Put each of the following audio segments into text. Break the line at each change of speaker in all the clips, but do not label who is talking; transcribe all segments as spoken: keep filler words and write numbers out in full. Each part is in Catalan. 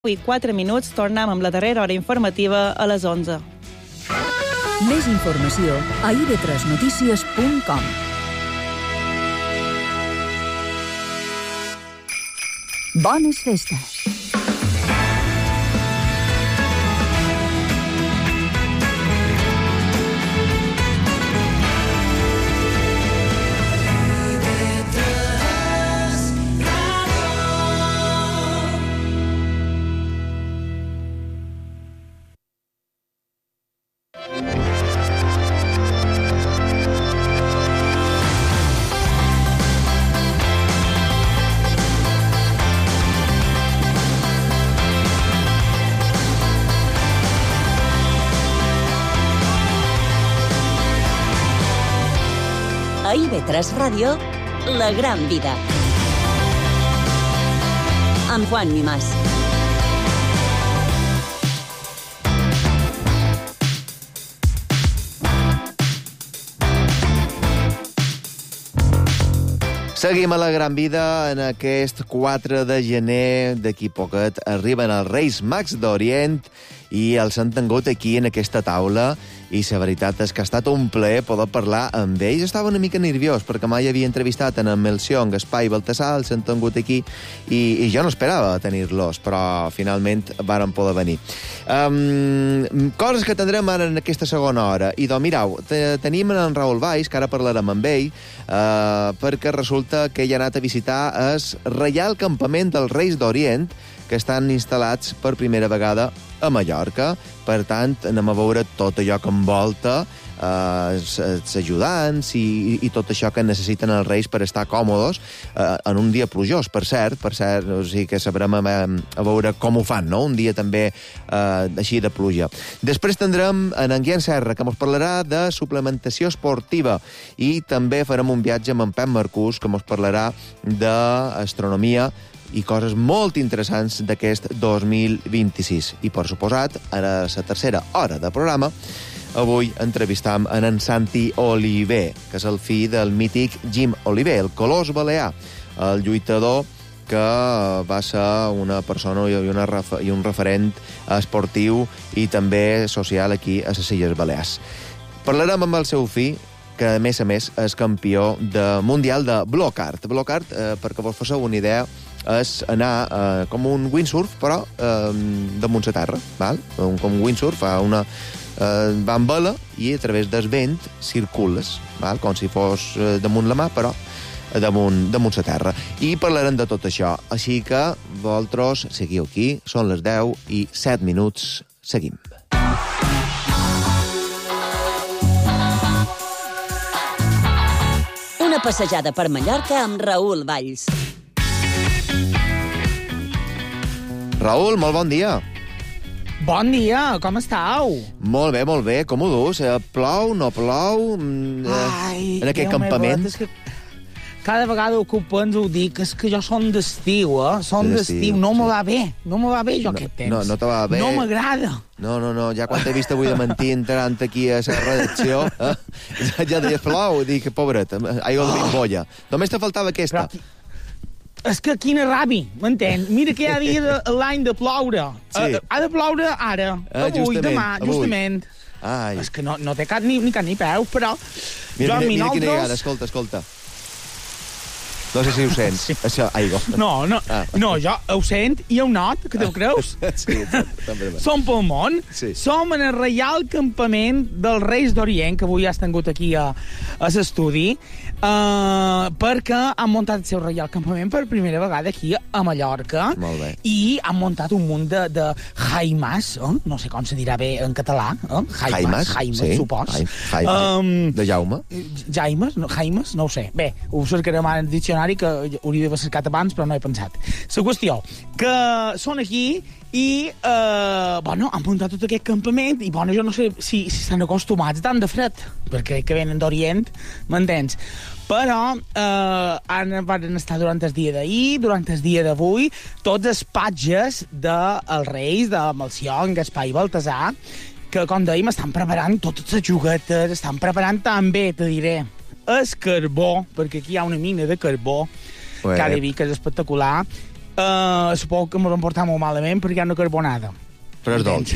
I quatre minuts, tornem amb la darrera hora informativa a les onze.
Més informació a i ve tres notícies punt com. Bones festes!
A i ve tres Ràdio, La Gran Vida. Amb Juan Mimàs.
Seguim a La Gran Vida en aquest quatre de gener. D'aquí poquet arriben els Reis Mags d'Orient i els han tingut aquí en aquesta taula, i la veritat és que ha estat un plaer poder parlar amb ells. Estava una mica nerviós perquè mai havia entrevistat en Melcior, en Gaspar i Baltasar, els han tingut aquí i, i jo no esperava tenir-los, però finalment varen poder venir. Um, coses que tindrem ara en aquesta segona hora. I doncs, mireu, tenim en Raül Valls, que ara parlarem amb ell, uh, perquè resulta que ell ha anat a visitar el Reial Campament dels Reis d'Orient, que estan instal·lats per primera vegada a Mallorca. Per tant, anem a veure tot allò que envolta eh, els ajudants i, i tot això que necessiten els reis per estar còmodes eh, en un dia plujós, per cert, per cert, o sigui que sabrem a, a veure com ho fan, no? Un dia també eh, així de pluja. Després tindrem en Guillem Serra, que ens parlarà de suplementació esportiva, i també farem un viatge amb en Pep Marcús, que ens parlarà d'astronomia i coses molt interessants d'aquest dos mil vint-i-sis. I, per suposat, a la tercera hora de programa, avui entrevistam en en Santi Oliver, que és el fill del mític Jim Oliver, el colós balear, el lluitador que va ser una persona i, una, i un referent esportiu i també social aquí a les Illes Balears. Parlarem amb el seu fill, que a més a més és campió de mundial de block art. Block art, eh, perquè vos feu una idea, és anar eh, com un windsurf, però eh, damunt la terra, val? Un, com un windsurf, fa una, eh, va amb vela i a través del vent circules, val? Com si fos eh, damunt la mà, però damunt, damunt la terra. I parlarem de tot això. Així que vosaltres seguiu aquí, són les deu i set minuts, seguim.
Una passejada per Mallorca amb Raül Valls.
Raül, molt bon dia.
Bon dia, com estàu?
Molt bé, molt bé. Com ho dus? Eh, plou, no plou?
Ai,
en aquest
Déu
campament?
meu, és que cada vegada que ho penso ho dic, és que jo som d'estiu, eh? Som d'estiu, no me va bé. No me va bé jo
no,
aquest temps.
No, no te va bé.
No m'agrada.
No, no, no, ja quan t'he vist avui de mentir entrant aquí a la redacció, eh? ja deies plou, dic, pobret, aigua de bombolla. Només te faltava aquesta.
Però, és que quina ràbia, m'entens? Mira que hi ha dia l'any de ploure.
Sí.
Ha de ploure ara,
Ah,
avui,
justament,
demà,
avui.
justament.
Ai.
És que no, no té cap ni, ni cap ni peu, però...
Mira,
jo,
mira, mira
nosaltres...
quina lligada, escolta, escolta. No sé si ho sents,
Sí.
això, aigua.
No, no,
Ah.
no, jo ho sent i ho not, que te'l creus?
Sí, també.
Som pel món,
Sí.
som en el Reial Campament dels Reis d'Orient, que avui has tingut aquí a, a l'estudi, uh, perquè han muntat el seu Reial Campament per primera vegada aquí a Mallorca.
Molt bé.
I han muntat un munt de, de jaimes, eh? No sé com se dirà bé en català. Eh?
Jaimes,
jaimes,
sí.
supos.
Jaim- Jaimes.
Um,
De Jaume.
Jaimes? No, Jaimes? No ho sé. Bé, ho cercarem ara en el diccionari, que hauria d'haver cercat abans, però no he pensat. La qüestió, que són aquí i, eh, bueno, han muntat tot aquest campament i, bueno, jo no sé si, si estan acostumats tant de fred, perquè que venen d'Orient, m'entens? Però eh, han, van estar durant el dia d'ahir, durant el dia d'avui, tots els patges dels Reis, de Melcior, en Gaspar i Baltasar, que, com dèiem, estan preparant totes les juguetes, estan preparant també, te diré, el carbó, perquè aquí hi ha una mina de carbó,
Ué.
que ha de dir que és espectacular, Uh, suposo que m'ho han portat molt malament perquè hi ha una carbonada.
Però és dolç.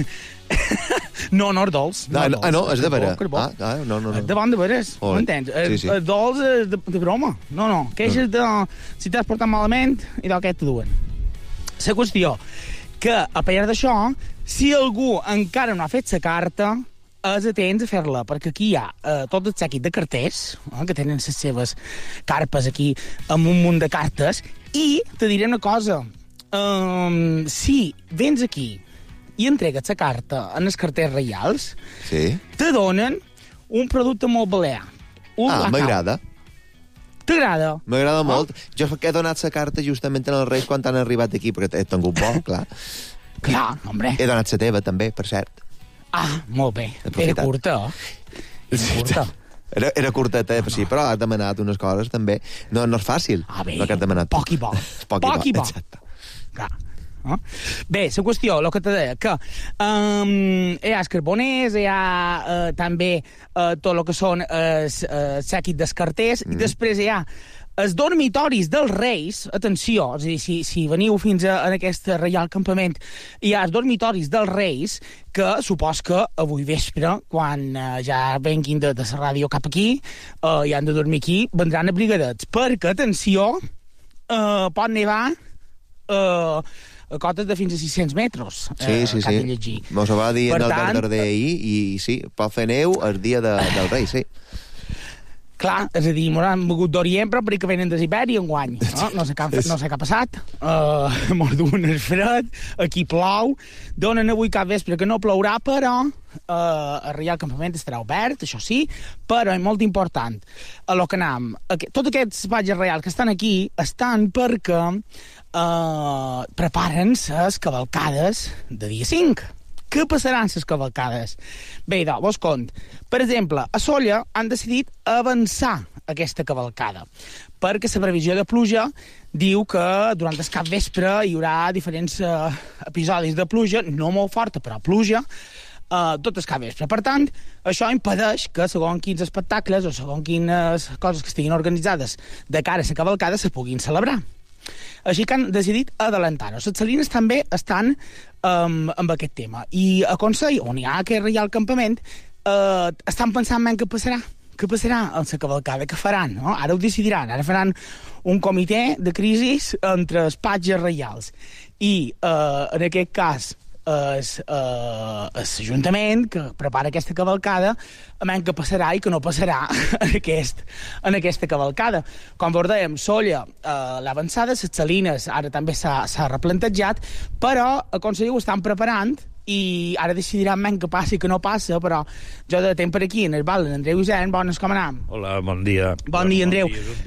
No, no és dolç.
No,
no,
no, ah, no, és de vera.
Carbó,
Ah, ah, no, no, no.
És de bon de veres,
Oh,
m'entens?
sí, sí.
És dolç és de, de broma. No, no, queixes de... Si t'has portat malament, i d'aquest te duen. La qüestió, que a part d'això, si algú encara no ha fet la carta, és atents a fer-la, perquè aquí hi ha eh, tot el seguit de carters, eh, que tenen les seves carpes aquí, amb un munt de cartes, i te diré una cosa, um, si vens aquí i entregues la carta en els carters reials,
Sí.
te donen un producte molt balear. Un
Ah,
bacau.
m'agrada.
T'agrada?
M'agrada molt. Jo he donat la carta justament en els Reis quan han arribat aquí, perquè he tingut bo, clar.
Clar, hombre.
He donat la teva, també, per cert.
Ah, molt bé. Era
Aprofitat.
curta, eh? Era curta.
Era, era curteta, eh? Sí, però has demanat unes coses, també. No, no és fàcil.
Ah, bé,
el que has demanat tu.
poc i bo.
Poc i
Poc i
bo,
bo.
exacte.
Clar. No? Bé, la qüestió, el que te deia, que um, hi ha els carboners, hi ha uh, també uh, tot el que són els uh, sèquit d'escarters, mm. i després hi ha els dormitoris dels Reis, atenció, és a dir, si, si veniu fins a, a aquest reial campament, hi ha els dormitoris dels Reis, que supos que avui vespre, quan uh, ja venguin de, de la ràdio cap aquí, uh, i han de dormir aquí, vendran abrigadets, perquè, atenció, uh, pot nevar uh, a cotes de fins a sis-cents metres.
Sí,
eh,
sí,
cap de
sí.
llegir.
Mos ho va dir
Per
en el
tant,
Darder d'ahir, i sí, pot fer neu el dia de, del rei, sí.
Clar, és a dir, mos han mogut d'Orient, però perquè venen de Sibèria enguany. No, no, sé, què, han fet- no sé què ha passat. Uh, mos duen el fred, aquí plou, donen avui cap vespre que no plourà, però uh, el Reial Campament estarà obert, això sí, però és molt important. A lo que anam, aqu- tots aquests patges reals que estan aquí estan perquè uh, preparen les cavalcades de dia cinc. Què passaran les cavalcades? Bé, idò, vos cont. Per exemple, a Sóller han decidit avançar aquesta cavalcada, perquè la previsió de pluja diu que durant el cap vespre hi haurà diferents uh, episodis de pluja, no molt forta, però pluja, uh, tot el cap vespre. Per tant, això impedeix que segons quins espectacles o segons quines coses que estiguin organitzades de cara a la cavalcada se puguin celebrar. Així que han decidit adelantar-ho. Les Salines també estan um, amb aquest tema. I a Consell, on hi ha aquest reial campament, uh, estan pensant en què passarà. Què passarà amb la cavalcada? Què faran? No? Ara ho decidiran. Ara faran un comitè de crisis entre els patges reials. I, uh, en aquest cas, és uh, l'Ajuntament que prepara aquesta cavalcada, a menys que passarà i que no passarà en, aquest, en aquesta cavalcada. Com vos dèiem, Sóller, uh, l'avançada, les Salines ara també s'ha replantejat, però a Consell ho estan preparant i ara decidiran menys que passi que no passa, però jo de temps per aquí, en el val, en Andreu Isern, bones, com anam?
Hola, bon dia.
Bon dia, Andreu.
Bon dia és un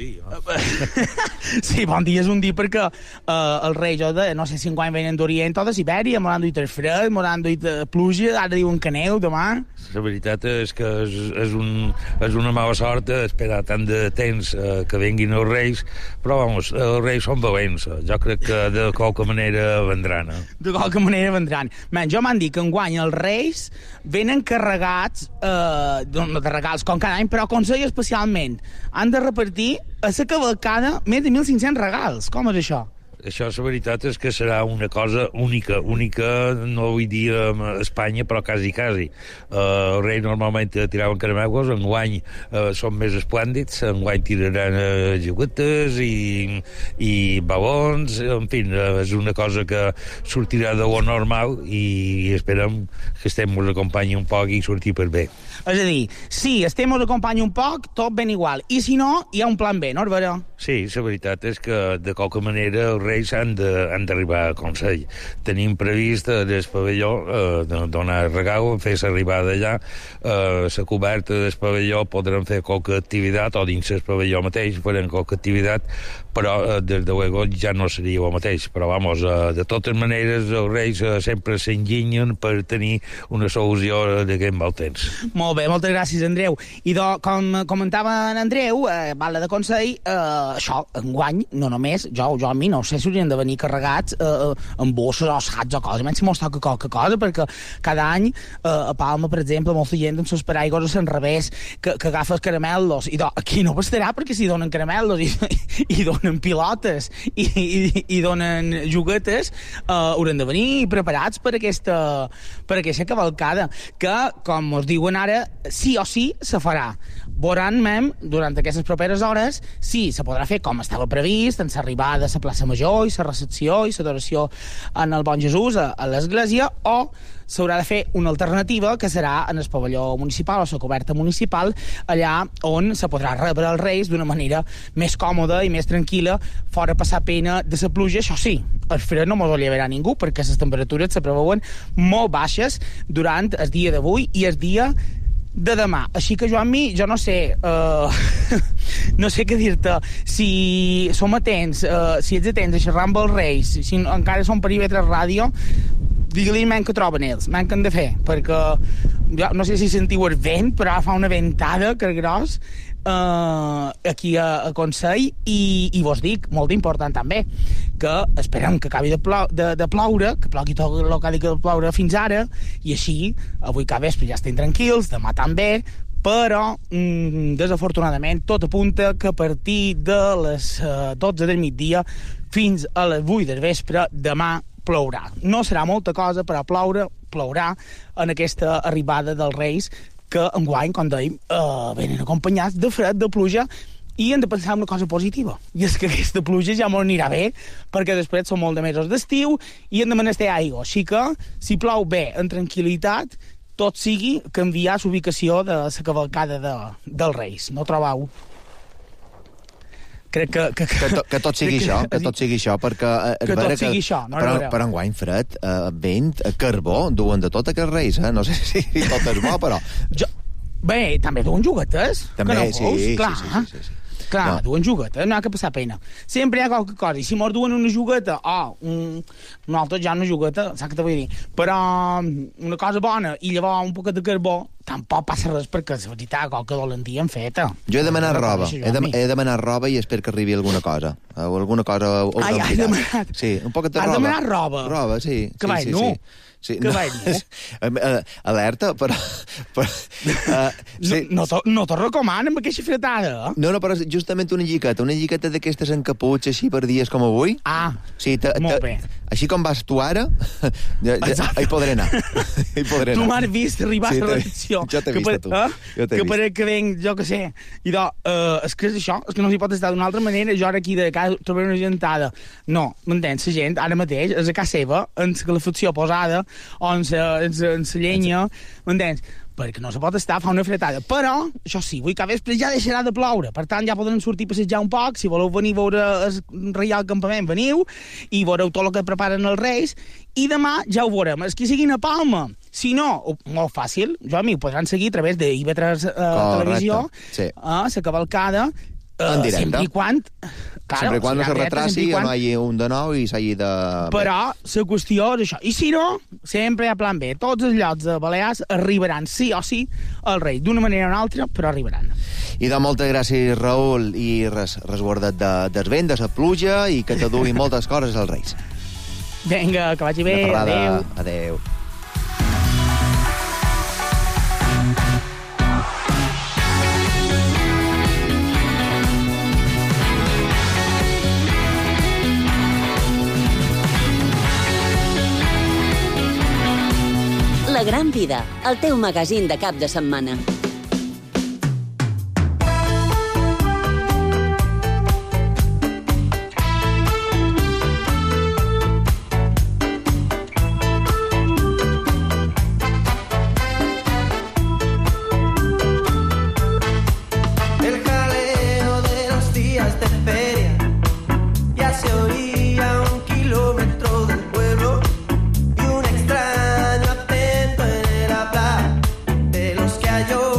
dia.
Sí, bon dia és un dia perquè uh, el rei, jo de, no sé si enguany venen d'Orient o de Sibèria, m'ho han duit el fred, m'ho han duit uh, pluja, ara diuen que neu demà.
La veritat és que és, és, un, és una mala sort esperar tant de temps eh, que venguin els reis, però, vamos, els reis són valents. Jo crec que de qualque manera vendran. Eh?
De qualque manera vendran. Man, jo m'han dit que enguany els reis venen carregats, eh, no de regals com cada any, però Consell especialment. Han de repartir a la cavalcada més de mil cinc-cents regals. Com és això?
Això, la veritat, és que serà una cosa única. Única, no vull dir a Espanya, però quasi, quasi. Uh, els reis normalment tiraven caramelos, enguany uh, són més esplèndids, enguany tiraran uh, joguetes i, i balons, en fi, uh, és una cosa que sortirà de lo normal i esperem que estem ens acompanyi un poc i sortir per bé.
És a dir, si estem ens acompanyi un poc, tot ben igual. I si no, hi ha un plan B, no, Herberó?
Sí, la veritat és que, de qualque manera, els reis han d'arribar a Consell. Tenim previst eh, des pavelló eh, de donar regal, fer l'arribada allà. Eh, la coberta del pavelló podran fer qualque activitat, o dins el pavelló mateix farem qualque activitat, però eh, des de luego ja no seria el mateix. Però, vamos, eh, de totes maneres, els reis eh, sempre s'enginyen per tenir una solució d'aquest mal temps.
Molt bé, moltes gràcies, Andreu. I do, com comentava en Andreu, eh, Bala de Consell, eh, això, enguany, no només, jo, jo a mi no sé si haurien de venir carregats eh, amb bosses o sats o coses, menys si mos toca qualque cosa, perquè cada any eh, a Palma, per exemple, molta gent amb els paraigos a l'enrevés, que, que agafa els caramelos, i do, aquí no bastarà perquè s'hi donen caramelos i, i donen donen pilotes i, i, i donen juguetes, eh, hauran de venir preparats per aquesta, per aquesta cavalcada, que, com us diuen ara, sí o sí se farà. Veuran, mem, durant aquestes properes hores, sí, se podrà fer com estava previst, en l'arribada a la plaça Major i la recepció i l'adoració en el Bon Jesús a, a l'església, o s'haurà de fer una alternativa que serà en el pavelló municipal o la coberta municipal, allà on se podrà rebre els Reis d'una manera més còmoda i més tranquil·la, fora passar pena de la pluja. Això sí, el fred no mos ho llevarà ningú, perquè les temperatures se preveuen molt baixes durant el dia d'avui i el dia de demà. Així que, Joan-mi, jo no sé uh, no sé què dir-te, si som atents, uh, si ets atents a xerrar amb els Reis, si encara som per I V tres Ràdio, digue-li men que troben ells, men que han de fer, perquè jo no sé si sentiu el vent, però fa una ventada que gros uh, aquí a, a Consell, i, i vos dic, molt important també, que esperem que acabi de, plou, de, de ploure, que plogui tot el que ha de ploure fins ara, i així, avui cap vespre ja estem tranquils, demà també, però, mm, desafortunadament, tot apunta que a partir de les uh, dotze del migdia fins a les vuit del vespre, demà plourà. No serà molta cosa, però ploure, plourà en aquesta arribada dels Reis, que enguany, com dèiem, uh, venen acompanyats de fred, de pluja, i hem de pensar en una cosa positiva, i és que aquesta pluja ja m'ho anirà bé, perquè després són molt de mesos d'estiu i hem de menester aigua, així que si plou bé, en tranquil·litat, tot sigui canviar l'ubicació de la cavalcada de, dels Reis. No trobeu? Crec que... Que,
que, to, que tot sigui que, això, que tot sigui això, perquè...
Que tot que, sigui això, no?
Però, però enguany fred, eh, vent, carbó, duen de tot aquests Reis, eh? No sé si tot és bo, però...
Jo, bé, també duen juguetes,
també,
que no
sí,
veus?
sí,
clar,
sí, sí, sí, sí.
Clar, no. Duen juguetes, no ha que passar pena. Sempre hi ha qualque cosa, i si mos duen una jugueta, oh, un... nosaltres ja una jugueta, saps què te vull dir? Però una cosa bona, i llavors un poquet de carbó, tampoc passa res, perquè la veritat, qualque dolentia en feta.
Jo he demanat roba, he, de, he demanat roba i espero que arribi alguna cosa. O alguna cosa... O
ai, ai, demanat.
Sí, un poquet de
roba.
Has
demanat roba?
Roba, sí.
Que
sí,
vai,
sí,
no?
Sí. Sí,
que
no,
vai, no?
Alerta, però... però uh, sí.
No, no, no t'ho recomano amb aquesta fretada, eh?
No, no, però justament una lliqueta, una lliqueta d'aquestes en caputxa, així per dies com avui.
Ah,
sí, te, te,
molt bé.
Així com vas tu ara, ja, ja, hi podré anar. Hi podré anar.
Tu m'has vist arribar sí, a la redacció.
Jo t'he vist, tu.
Eh?
Jo t'he
que
vist.
pareix que venc, jo que sé. I do, uh, és que és això, és que no s'hi pot estar d'una altra manera, jo ara aquí de casa trobaré una gentada. No, m'entens, la gent ara mateix és a casa seva, en la calefacció posada, o en la llenya, m'entens? Perquè no se pot estar, fa una fretada. Però, això sí, avui que vespre ja deixarà de ploure. Per tant, ja podran sortir a passejar un poc. Si voleu venir a veure el Reial Campament, veniu, i veureu tot el que preparen els Reis. I demà ja ho veurem. Els que siguin a Palma. Si no, molt fàcil, jo a mi ho podran seguir a través de I V tres eh, Televisió,
sí.
a la cavalcada,
en directe.
Sempre i quan... Claro,
sempre i quan no se retraci o no hi hagi un de nou i s'hagi de...
Però la qüestió és això. I si no, sempre hi ha plan B. Tots els llocs de Balears arribaran sí o sí al rei. D'una manera o una altra, però arribaran.
I de moltes gràcies, Raül, i res, resguarda't de, del vent, de la pluja, i que te duguin moltes coses als Reis.
Vinga, que vagi bé. Adéu.
Adéu.
La Gran Vida, el teu magazín de cap de setmana.
El jaleo de los días de feria ya se oía a un kilómetro del pueblo. Y un extraño acento en el hablar de los que halló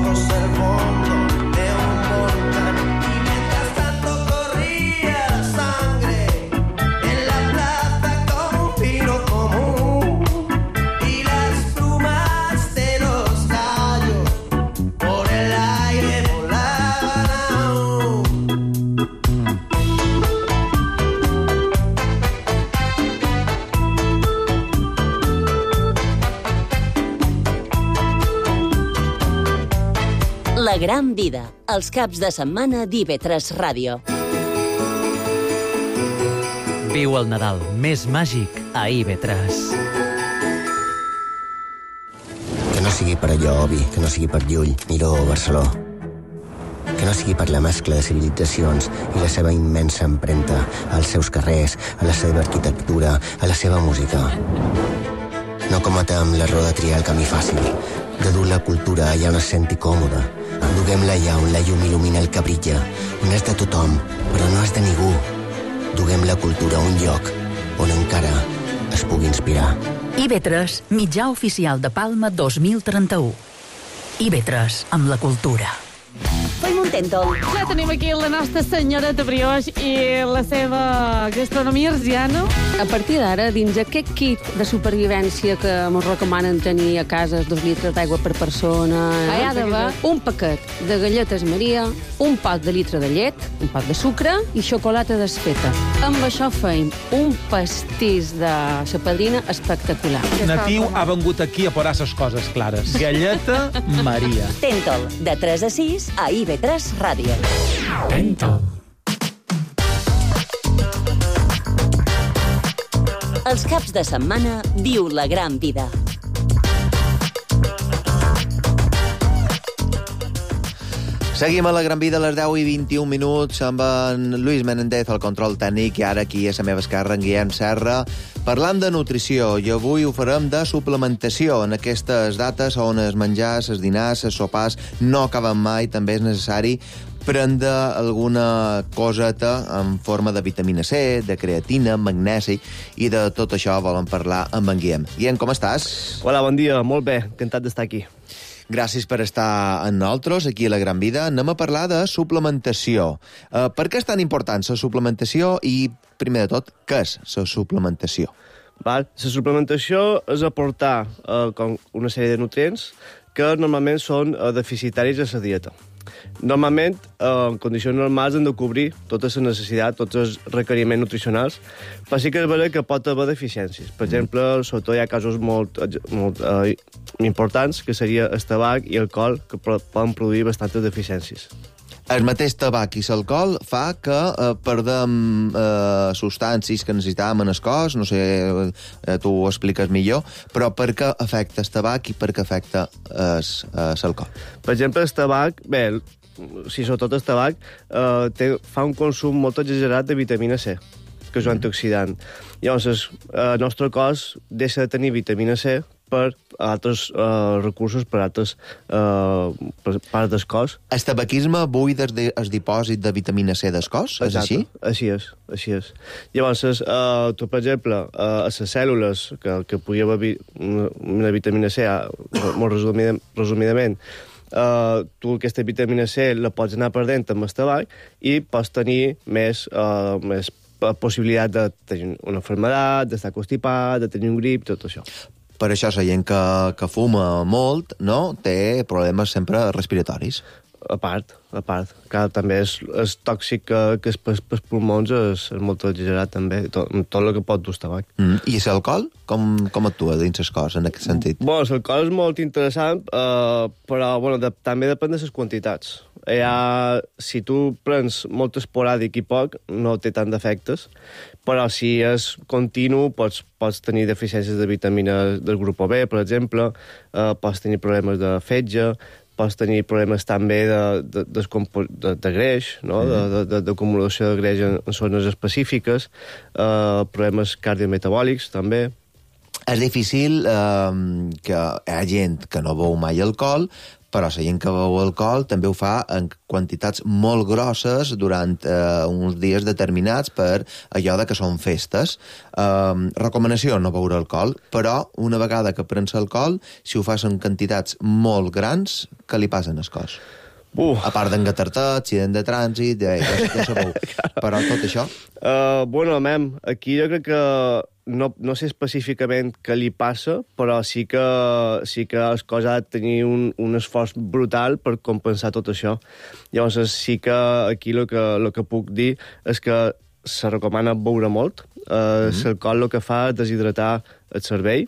ojos el fondo de un volcán. Y mientras tanto corría sangre en la plaza como un vino común. Y las plumas de los gallos por el aire volaban aún.
La gran vida, els caps de setmana d'I V tres Ràdio.
Viu el Nadal més màgic a I V tres.
Que no sigui per allò, Obi, que no sigui per Llull, Miró o Barceló. Que no sigui per la mescla de civilitzacions i la seva immensa empremta als seus carrers, a la seva arquitectura, a la seva música. No cometem l'error de triar el camí fàcil, de dur la cultura allà on es senti còmode. Duguem-la allà on la llum il·lumina el que brilla, on és de tothom, però no és de ningú. Duguem la cultura a un lloc on encara es pugui inspirar.
I V tres, mitjà oficial de Palma dos mil trenta-u. I V tres, amb la cultura.
Fem un tèntol.
Ja tenim aquí la nostra senyoreta Brioix i la seva gastronomia arsiana.
A partir d'ara, dins aquest kit de supervivència que ens recomanen tenir a casa, dos litres d'aigua per persona, hi ha d'haver un paquet de galletes Maria, un pot de litre de llet, un pot de sucre i xocolata desfeta. Amb això feim un pastís de la padrina espectacular.
Natiu ha vengut aquí a posar les coses clares. Galleta Maria.
Tèntol, de tres a sis a I V tres Ràdio.
Tèntol.
Els caps de setmana viu la gran vida.
Seguim a la Gran Vida a les deu i vint-i-un minuts amb en Lluís Menendez al control tècnic i ara aquí a la meva esquerra en Guillem Serra parlant de nutrició i avui ho farem de suplementació en aquestes dates on els menjars, els dinars, els sopars no acaben mai, també és necessari prendre alguna coseta en forma de vitamina C, de creatina, magnesi i de tot això volen parlar amb en Guillem. Guillem, com estàs?
Hola, bon dia, molt bé, encantat d'estar aquí.
Gràcies per estar amb nosaltres aquí a La Gran Vida. Anem a parlar de suplementació. Uh, per què és tan important la suplementació i, primer de tot, què és la suplementació?
Val. La suplementació és aportar uh, com una sèrie de nutrients que normalment són uh, deficitaris a la dieta. Normalment, eh, en condicions normals, hem de cobrir tota la necessitat, tots els requeriments nutricionals, però sí que és vera que pot haver deficiències. Per exemple, sobretot hi ha casos molt, molt eh, importants, que seria el tabac i alcohol, que poden produir bastantes deficiències.
El mateix tabac i l'alcohol fa que eh, perdem eh, substàncies que necessitàvem en el cos, no sé, eh, tu ho expliques millor, però per què afecta el tabac i per què afecta l'alcohol?
Per exemple, el tabac, bé, si sobretot el tabac, eh, té, fa un consum molt exagerat de vitamina C, que és un antioxidant. Llavors, el nostre cos deixa de tenir vitamina C per altres uh, recursos, per altres uh, per parts del cos.
El tabaquisme buida el dipòsit de vitamina C del cos? És
Exacte.
així?
Així és, així és. Llavors, uh, tu, per exemple, uh, a les cèl·lules que, que podria haver una, una vitamina C, molt resumida, resumidament, uh, tu aquesta vitamina C la pots anar perdent amb el tabac i pots tenir més, uh, més possibilitat de tenir una malaltia, d'estar constipat, de tenir un grip, tot això.
Per això la gent que, que fuma molt, no?, té problemes sempre respiratoris.
A part, a part. Que també és, és tòxic que, que és pels, pels pulmons és, és molt exagerat també, tot, tot el que pot dur tabac.
Mm. I l'alcohol? Com, com actua dins el cos en aquest sentit?
Bueno, l'alcohol és molt interessant, eh, però bueno, de, també depèn de les quantitats. Ha, si tu prens molt esporàdic i poc, no té tant d'efectes, però si és continu pots, pots tenir deficiències de vitamina del grup B, per exemple, eh, pots tenir problemes de fetge, pots tenir problemes també de, de, de, de, de greix, no? mm. d'acumulació de, de, de greix en, en zones específiques, eh, problemes cardiometabòlics també.
És difícil eh, que hi ha gent que no beu mai alcohol, però la gent que beu alcohol també ho fa en quantitats molt grosses durant eh, uns dies determinats per allò de que són festes. Eh, recomanació, no beure alcohol, però una vegada que prens alcohol, si ho fas en quantitats molt grans, què li passen al cos?
Uh.
A part d'engatar-te, accident de trànsit, ja, ja, ja sabeu. Però tot això...
Uh, bueno, mem, aquí jo crec que no, no sé específicament què li passa, però sí que, sí que el cos ha de tenir un, un esforç brutal per compensar tot això. Llavors, sí que aquí el que, el que puc dir és que se recomana beure molt. Uh, mm-hmm. L'alcohol el que fa és deshidratar el cervell.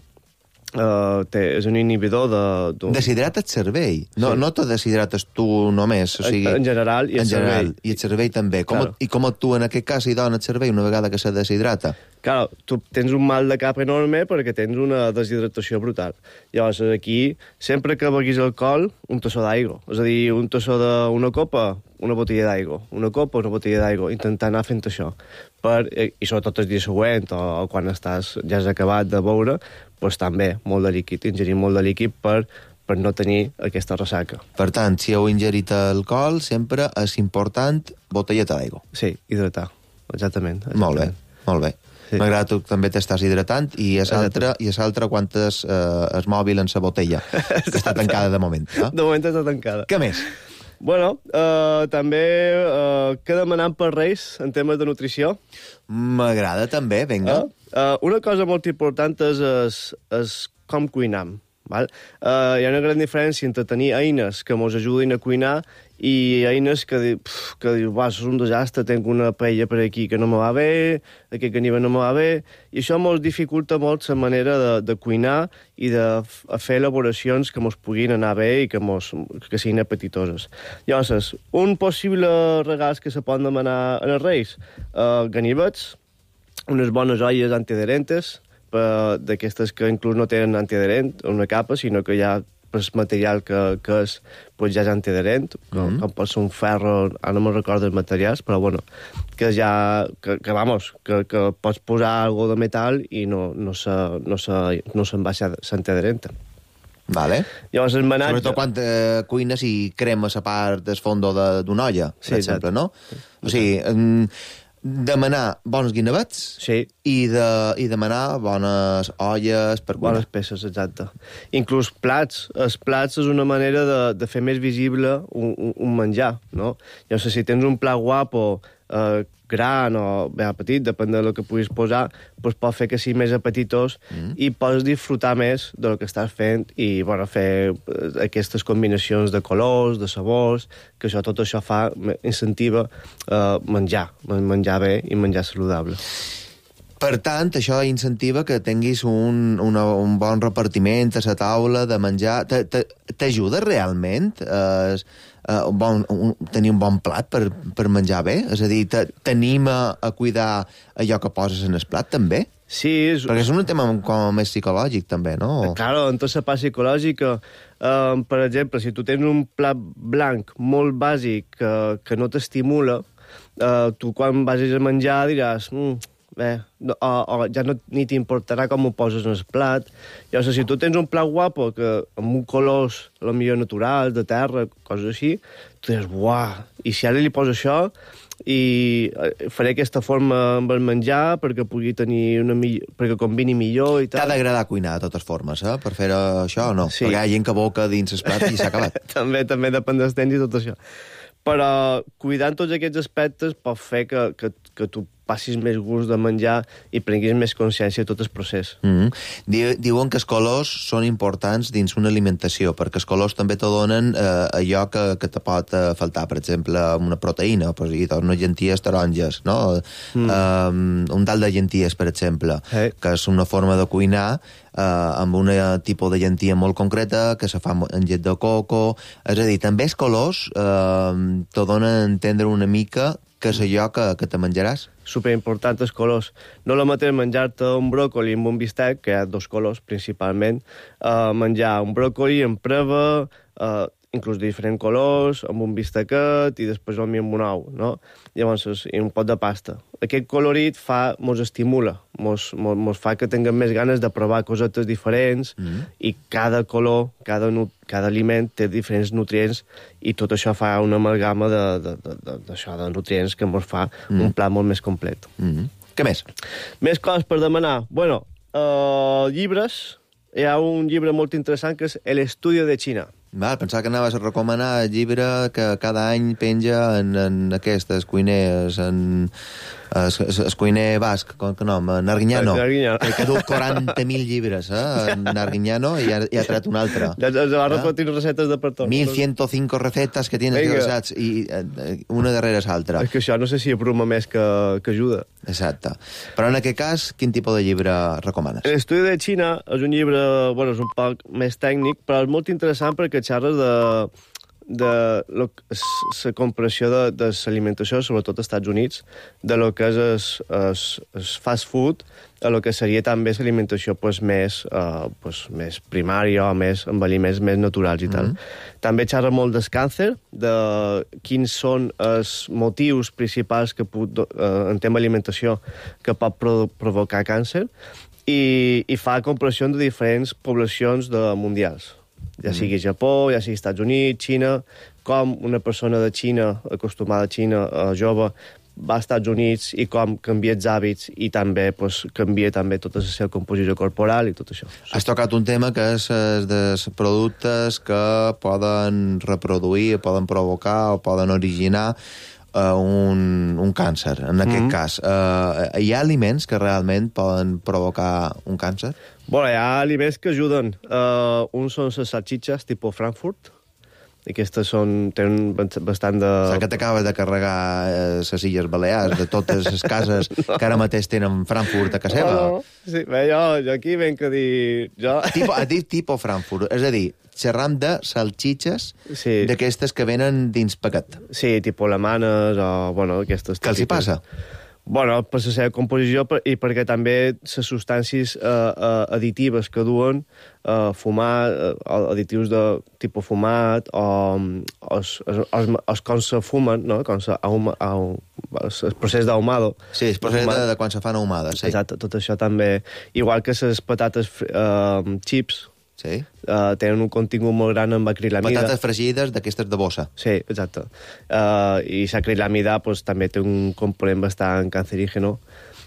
Uh, té, és un inhibidor de... de...
Deshidrata el cervell. No, sí. No te deshidrates tu només. O sigui,
en, en general, i el
en general,
cervell.
I el cervell també. Com,
claro.
I com actua en aquest cas i dona el cervell una vegada que se deshidrata?
Claro, tu tens un mal de cap enorme perquè tens una deshidratació brutal. Llavors, aquí, sempre que beguis alcohol, un tassó d'aigua. És a dir, un tassó d'una copa, una botella d'aigua. Una copa, una botella d'aigua. Intentar anar fent això. Per, I sobretot el dia següent o, o quan estàs, ja has acabat de beure, doncs també molt de líquid, ingerir molt de líquid per, per no tenir aquesta ressaca.
Per tant, si heu ingerit alcohol, sempre és important botelleta d'aigua.
Sí, hidratar, exactament. exactament.
Molt bé, molt bé. Sí. M'agrada tu també t'estàs hidratant i és altra, i és altra quantes eh, es mòbil en sa botella, que està tancada de moment. Eh?
De moment està tancada.
Què més?
Bueno, uh, també uh, què demanant per Reis en temes de nutrició?
M'agrada també, vinga.
Uh, uh, una cosa molt important és, és, és com cuinam. Val? Uh, hi ha una gran diferència entre tenir eines que ens ajudin a cuinar i eines que, pf, que dius, va, és un desastre, tenc una paella per aquí que no me va bé, aquest ganivet no me va bé, i això ens dificulta molt la manera de, de cuinar i de fer elaboracions que ens puguin anar bé i que, mos, que siguin apetitoses. Llavors, un possible regal que se pot demanar en els Reis, uh, ganivets, unes bones olles antiadherentes, d'aquestes que inclús no tenen antiadherent, una capa, sinó que ja el material que, que és, pues ja és antiadherent, com, mm -hmm. com pot ser un ferro, ara no me'n recordo els materials, però bueno, que ja, que, que vamos, que, que pots posar alguna de metal i no, no, se, no, se, no se'n va ser antiadherent.
Vale.
Llavors, el menatge...
Sobretot quan eh, cuines i cremes a part del fondo d'una olla, per
sí,
exemple,
exacte.
no? O sigui... Mm, demanar bons guinevets
sí.
i, de, i demanar bones olles per cuinar.
Bones peces, exacte. Inclús plats. Els plats és una manera de, de fer més visible un, un, un menjar, no? Jo sé, si tens un plat guapo, eh, gran o bé petit, depèn del que puguis posar, doncs pot fer que sigui més apetitós mm. i pots disfrutar més del que estàs fent i bueno, fer aquestes combinacions de colors, de sabors, que això, tot això fa, incentiva eh, menjar, menjar bé i menjar saludable.
Per tant, això incentiva que tinguis un, una, un bon repartiment a la taula de menjar. T'ajuda realment eh, uh, un bon, un, tenir un bon plat per, per menjar bé? És a dir, t'anima a cuidar allò que poses en el plat, també?
Sí. És...
Perquè és un tema com més psicològic, també, no?
Claro, en tota la part psicològica, uh, per exemple, si tu tens un plat blanc molt bàsic que, que no t'estimula, uh, tu quan vagis a menjar diràs... Mm, bé, no, o, o ja no ni t'importarà com ho poses en el plat. Llavors, si tu tens un plat guapo, que amb un colors, potser naturals, de terra, coses així, tu diràs, uah, i si ara li poso això, i faré aquesta forma amb el menjar perquè pugui tenir una millor, perquè combini millor i tal.
T'ha d'agradar cuinar de totes formes, eh? Per fer això o no?
Sí.
Perquè hi ha gent que boca dins el plat i s'ha acabat.
també, també depèn dels temps i tot això. Però cuidant tots aquests aspectes pot fer que, que, que tu passis més gust de menjar i prenguis més consciència de tot el procés.
Mm-hmm. Diuen que els colors són importants dins una alimentació, perquè els colors també te donen eh, allò que, que te pot eh, faltar, per exemple, una proteïna, pues, i unes llenties taronges, no? Mm. Um, un dalt de llenties, per exemple, hey. que és una forma de cuinar eh, amb un tipus de llentia molt concreta, que se fa amb llet de coco. És a dir, també els colors eh, te donen a entendre una mica que és allò que, que te menjaràs.
Superimportant els colors. No la mateix menjar-te un bròcoli amb un bistec, que hi ha dos colors principalment, uh, menjar un bròcoli amb preva, uh, inclús de diferents colors, amb un bistequet i després amb un ou, no? Llavors, i un pot de pasta. Aquest colorit fa, mos estimula, mos, mos, mos fa que tinguem més ganes de provar cosetes diferents mm. i cada color, cada, nu, cada aliment té diferents nutrients i tot això fa una amalgama de, de, de, de, de, de nutrients que mos fa mm. un plat molt més complet.
Mm. Què més?
Més coses per demanar. Bueno, uh, llibres. Hi ha un llibre molt interessant que és El estudio de Xina.
Val, pensava que anaves a recomanar el llibre que cada any penja en, en aquestes cuiners, en es, es, es cuiner basc, com que nom, en Arguiñano, que, que du quaranta mil llibres, eh, en Arguiñano, i ha, i ha tret un altre.
Ja, ja va repetir recetes de per tot.
mil ciento cinco recetes que tienes que saps, i eh, una darrere l'altra.
És que això no sé si apruma més que, que ajuda.
Exacte. Però en aquest cas, quin tipus de llibre recomanes?
L'estudi de Xina és un llibre, bueno, és un poc més tècnic, però és molt interessant perquè xerres de de la comparació de, de l'alimentació, sobretot als Estats Units, de lo que és el fast food, a lo que seria també l'alimentació pues, més, uh, pues, més primària o més, amb aliments més naturals i tal. Mm-hmm. També xerra molt del càncer, de quins són els motius principals que pot, uh, en tema d'alimentació que pot pro provocar càncer, i, i fa comparacions de diferents poblacions de mundials. Ja sigui Japó, ja sigui Estats Units, Xina, com una persona de Xina, acostumada a Xina, uh, jove, va als Estats Units i com canvia els hàbits i també pues, canvia també tota la seva composició corporal i tot això.
Has tocat un tema que és dels productes que poden reproduir, poden provocar o poden originar uh, un, un càncer. En aquest mm-hmm. cas, uh, hi ha aliments que realment poden provocar un càncer?
Bueno, hi ha aliments que ajuden. Uh, uns són les salxitxes, tipus Frankfurt. Aquestes són, tenen bastant de...
O sigui que t'acabes de carregar les eh, Illes Balears de totes les cases no. que ara mateix tenen Frankfurt a casa seva.
No, no. Sí, bé, jo, jo aquí venc a dir... Jo...
Tipo, a dir tipus Frankfurt, és a dir, xerram de salxitxes sí. d'aquestes que venen dins paquet.
Sí, tipus alemanes o, bueno, aquestes...
Què els hi passa?
Bueno, per la seva composició i perquè també les substàncies eh, eh, additives que duen, eh, fumar, eh, additius de tipus fumat, o els, els, els com se fumen, no? Com se ahuma, ahum, el procés d'ahumado.
Sí, el procés de, de quan se fan ahumades, sí.
Exacte, tot això també. Igual que les patates eh, chips,
sí.
Uh, tenen un contingut molt gran amb acrilamida.
Patates fregides d'aquestes de bossa.
Sí, exacte. Uh, I l'acrilamida pues, també té un component bastant cancerígeno.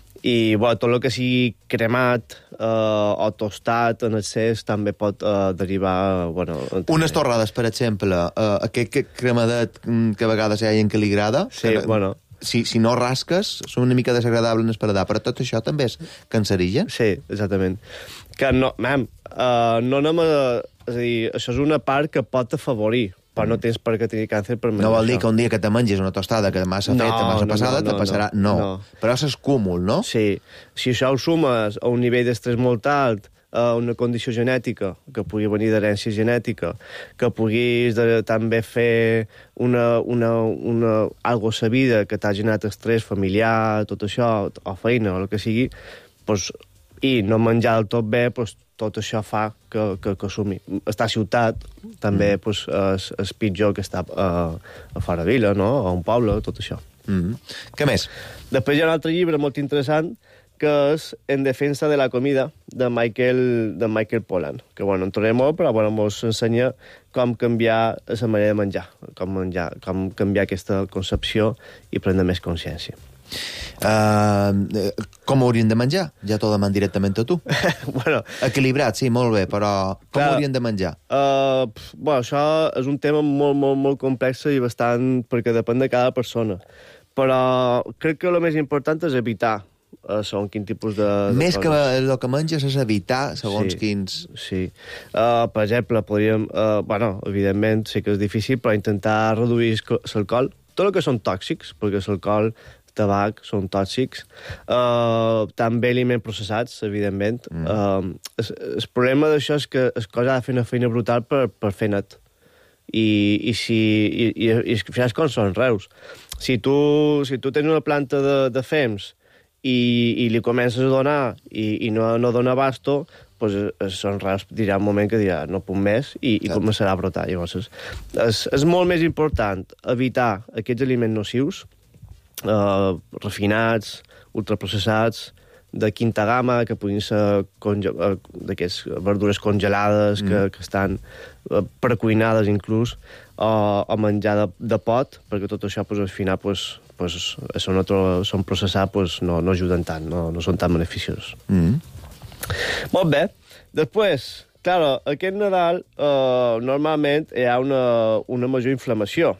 I bueno, tot el que sigui cremat uh, o tostat en excés també pot uh, derivar... Bueno,
unes torrades, per exemple, uh, aquest cremadet que a vegades hi ha gent que li agrada...
Sí,
que,
bueno...
Si, si no rasques, són una mica desagradables en el paladar, però tot això també és cancerigen?
Sí, exactament. Que no, mam, uh, no anem a... És a dir, això és una part que pot afavorir, però no tens per què tenir càncer per menjar.
No vol dir
això.
que un dia que te menges una tostada que massa
no,
feta, massa
no,
passada,
no, no,
te passarà... No,
no.
no. Però és cúmul, no?
Sí. Si això ho sumes a un nivell d'estrès molt alt, a una condició genètica, que pugui venir d'herència genètica, que puguis de, també fer una, una, una, algo a sa vida que t'ha generat estrès familiar, tot això, o feina, o el que sigui, pues, i no menjar del tot bé, pues, tot això fa que, que, que sumi. Estar a ciutat també mm. pues, és, és pitjor que estar a, a fora de vila, no? A un poble, tot això.
Mm. Què més?
Després hi ha un altre llibre molt interessant que és En defensa de la comida, de Michael, de Michael Pollan, que, bueno, en tornem molt, però, bueno, ens ensenya com canviar la manera de menjar, com, menjar, com canviar aquesta concepció i prendre més consciència.
Uh, com hauríem de menjar? Ja t'ho deman directament a tu.
bueno,
Equilibrat, sí, molt bé, però com clar, hauríem de menjar?
Uh, bueno, això és un tema molt, molt, molt complex i bastant... perquè depèn de cada persona. Però crec que el més important és evitar Uh, segons quin tipus de... de
Més
coses.
que el que menges és evitar segons
sí,
quins...
Sí. Uh, per exemple, podríem... Uh, bueno, evidentment, sí que és difícil, però intentar reduir l'alcohol. Tot el que són tòxics, perquè l'alcohol, tabac, són tòxics. Uh, també aliments processats, evidentment. Mm. Uh, el, el problema d'això és que el cos ha de fer una feina brutal per, per fer net. I, i, si, i, i, i al final com són reus. Si tu, si tu tens una planta de, de fems i, i li comences a donar i, i no, no dona abasto, pues, són rars, dirà un moment que dirà no puc més i, i començarà a brotar. Llavors, és, és, és molt més important evitar aquests aliments nocius, eh, refinats, ultraprocessats, de quinta gamma, que puguin ser conge d'aquestes verdures congelades, mm. que, que estan eh, precuinades inclús, o, o menjar de, de pot, perquè tot això, pues, al final, pues, pues, són, otro, són processats, pues, no, no ajuden tant, no, no són tan beneficiosos. Mm. Molt bé. Després, clar, aquest Nadal eh, normalment hi ha una, una major inflamació.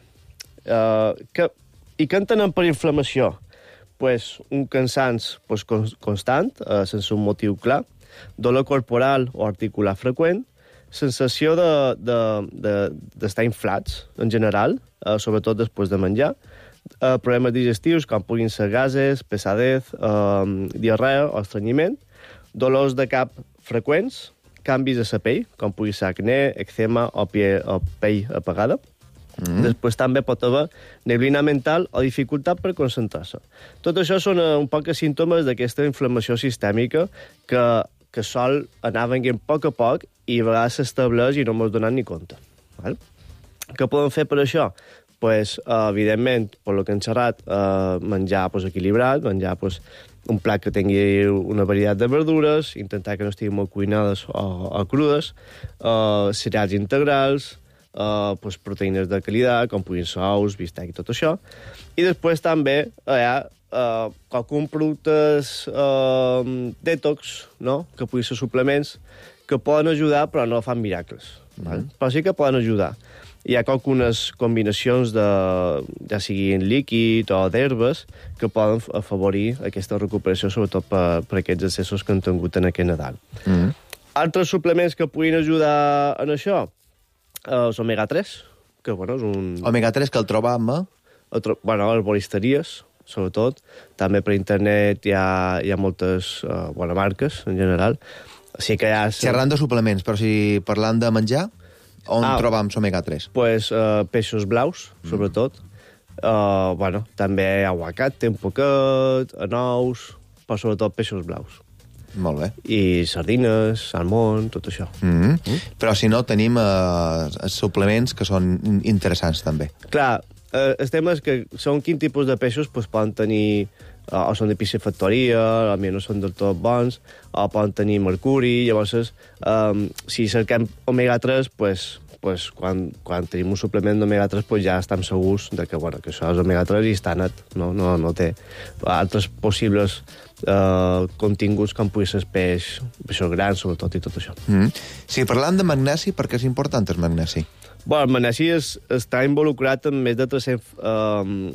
Eh, que, I què entenem per inflamació? Pues, un cansans pues, constant, eh, sense un motiu clar, dolor corporal o articular freqüent, sensació d'estar de, de, de, inflats, en general, eh, sobretot després de menjar, eh, problemes digestius, com puguin ser gases, pesadez, eh, diarrea o estrenyiment, dolors de cap freqüents, canvis a la pell, com pugui ser acné, eczema o, pie, o pell apagada. Mm. Després també pot haver neblina mental o dificultat per concentrar-se. Tot això són un poc símptomes d'aquesta inflamació sistèmica que, que sol anar venint a poc a poc i a vegades s'estableix i no ens donem ni compte. Val? Què podem fer per això? Pues, uh, evidentment, per lo que hem xerrat, uh, menjar pues, equilibrat, menjar pues, un plat que tingui una varietat de verdures, intentar que no estiguin molt cuinades o, o crudes, uh, cereals integrals, Uh, pues, proteïnes de qualitat, com puguin ser ous, bistec i tot això. I després també hi ha uh, qualcun productes uh, detox, no? Que puguin ser suplements, que poden ajudar però no fan miracles. Mm. Val? Però sí que poden ajudar. Hi ha algunes combinacions de, ja siguin líquid o d'herbes que poden afavorir aquesta recuperació, sobretot per, per aquests excessos que han tingut en aquest Nadal. Mm. Altres suplements que puguin ajudar en això, Uh, és omega tres, que bueno, és un...
omega tres que el trobam, eh?
Tro... Bueno, arboristeries, sobretot. També per internet hi ha, hi ha moltes uh, bueno, marques, en general. Sí que hi ha...
Xerrant de suplements, però si parlant de menjar, on ah, trobam omega tres?
Pues, uh, peixos blaus, sobretot. Mm. Uh, bueno, també aguacat, té un poquet, nous, però sobretot peixos blaus.
Molt bé.
I sardines, salmón, tot això.
Mm-hmm. Mm. Però si no, tenim eh, suplements que són interessants, també.
Clar, eh, el tema és que són quin tipus de peixos pues, poden tenir, eh, o són de piscifactoria, a mi no són del tot bons, o poden tenir mercuri, llavors, eh, si cerquem omega tres, pues, pues, quan, quan tenim un suplement d'omega tres pues, ja estem segurs de que, bueno, que això és omega tres i està net, no, no, no té altres possibles Uh, continguts com pugui ser peix, peixos grans, sobretot, i tot això.
Mm. Sí, parlant de magnesi, per què és important el magnesi?
Bueno, el magnesi és, està involucrat en més de tres-cents um,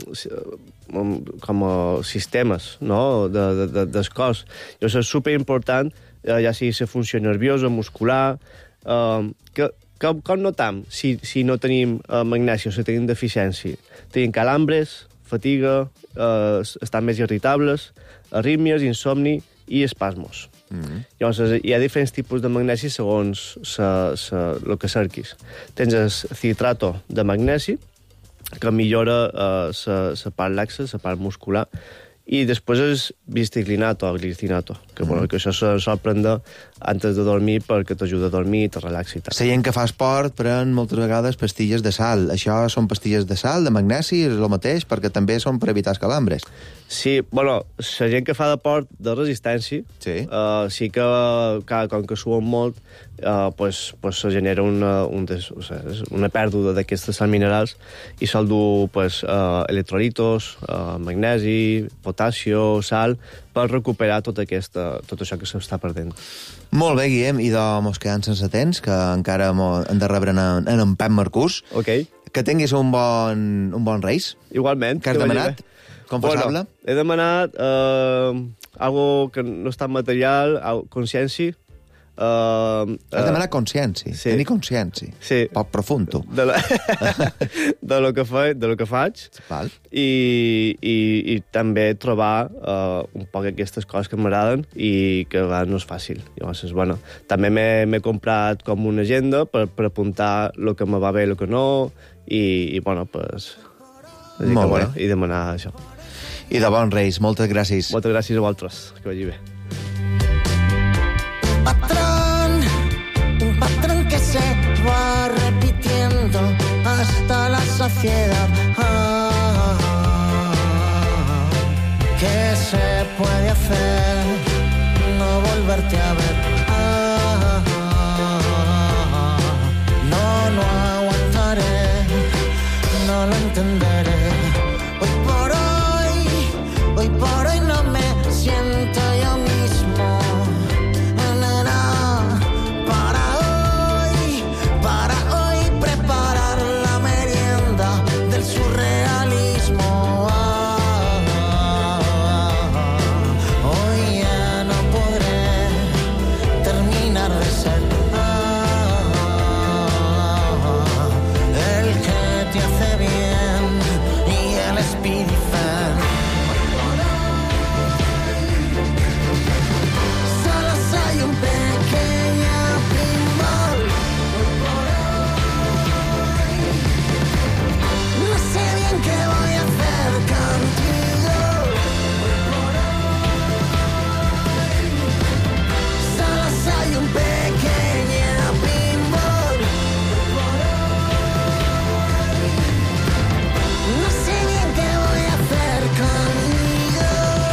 com a sistemes, no?, de, de, de, del cos. Llavors és superimportant, uh, ja sigui la funció nerviosa, muscular, uh, que com, com notam si, si no tenim uh, magnesi o si tenim deficiència? Tenim calambres, fatiga, uh, estan més irritables, arrítmies, insomni i espasmos. Mm-hmm. Llavors, hi ha diferents tipus de magnesi segons el que cerquis. Tens el citrato de magnesi, que millora la part laxa, la part muscular, i després és bisticlinato o glicinato, que, mm. bueno, que això se sol prendre antes de dormir perquè t'ajuda a dormir i te relaxi.
La gent que fa esport pren moltes vegades pastilles de sal. Això són pastilles de sal, de magnesi, és el mateix, perquè també són per evitar els calambres.
Sí, bueno, la gent que fa deport de resistència, sí, uh, sí que, que com que suen molt, uh, pues, pues se genera una, un des, o sigui, una pèrdua d'aquestes sals minerals i sol dur pues, uh, electrolitos, uh, magnesi, potasio, sal, per recuperar tot, aquesta, tot això que s'està perdent.
Molt bé, Guillem, i de mos quedant sense temps, que encara hem de rebre en, en, en Pep Marcús.
Ok.
Que tinguis un bon, un bon Reis.
Igualment.
Que has demanat? Confessable?
Bueno, he demanat eh, algo que no és tan material, consciència. Uh,
has demanat consciència, sí. Tenir consciència.
Sí.
Poc profundo.
De, la... de, lo que fa... de lo que faig.
Val.
I, i, i també trobar uh, un poc aquestes coses que m'agraden i que a vegades no és fàcil. Llavors, bueno, també m'he comprat com una agenda per, per apuntar el que me va bé i el que no, i, i bueno, pues...
Molt que,
bueno, i demanar això.
I de bons Reis, moltes gràcies.
Moltes gràcies a vosaltres, que vagi bé.
Atrás
hasta la saciedad. Ah, ¿qué se puede hacer? No volverte a ver. Ah, no, no aguantaré, no lo entenderé. Hoy por hoy, hoy por hoy no me siento yo mismo. Nena, para hoy, para hoy preparar la merienda del surrealismo. Ah, hoy ya no podré terminar de ser ah, el que te hace bien y el Speedy Fan. Solo soy un pequeño pinball. No sé bien qué voy a hacer contigo. Solo soy un pequeño pinball. No sé bien qué voy a hacer conmigo.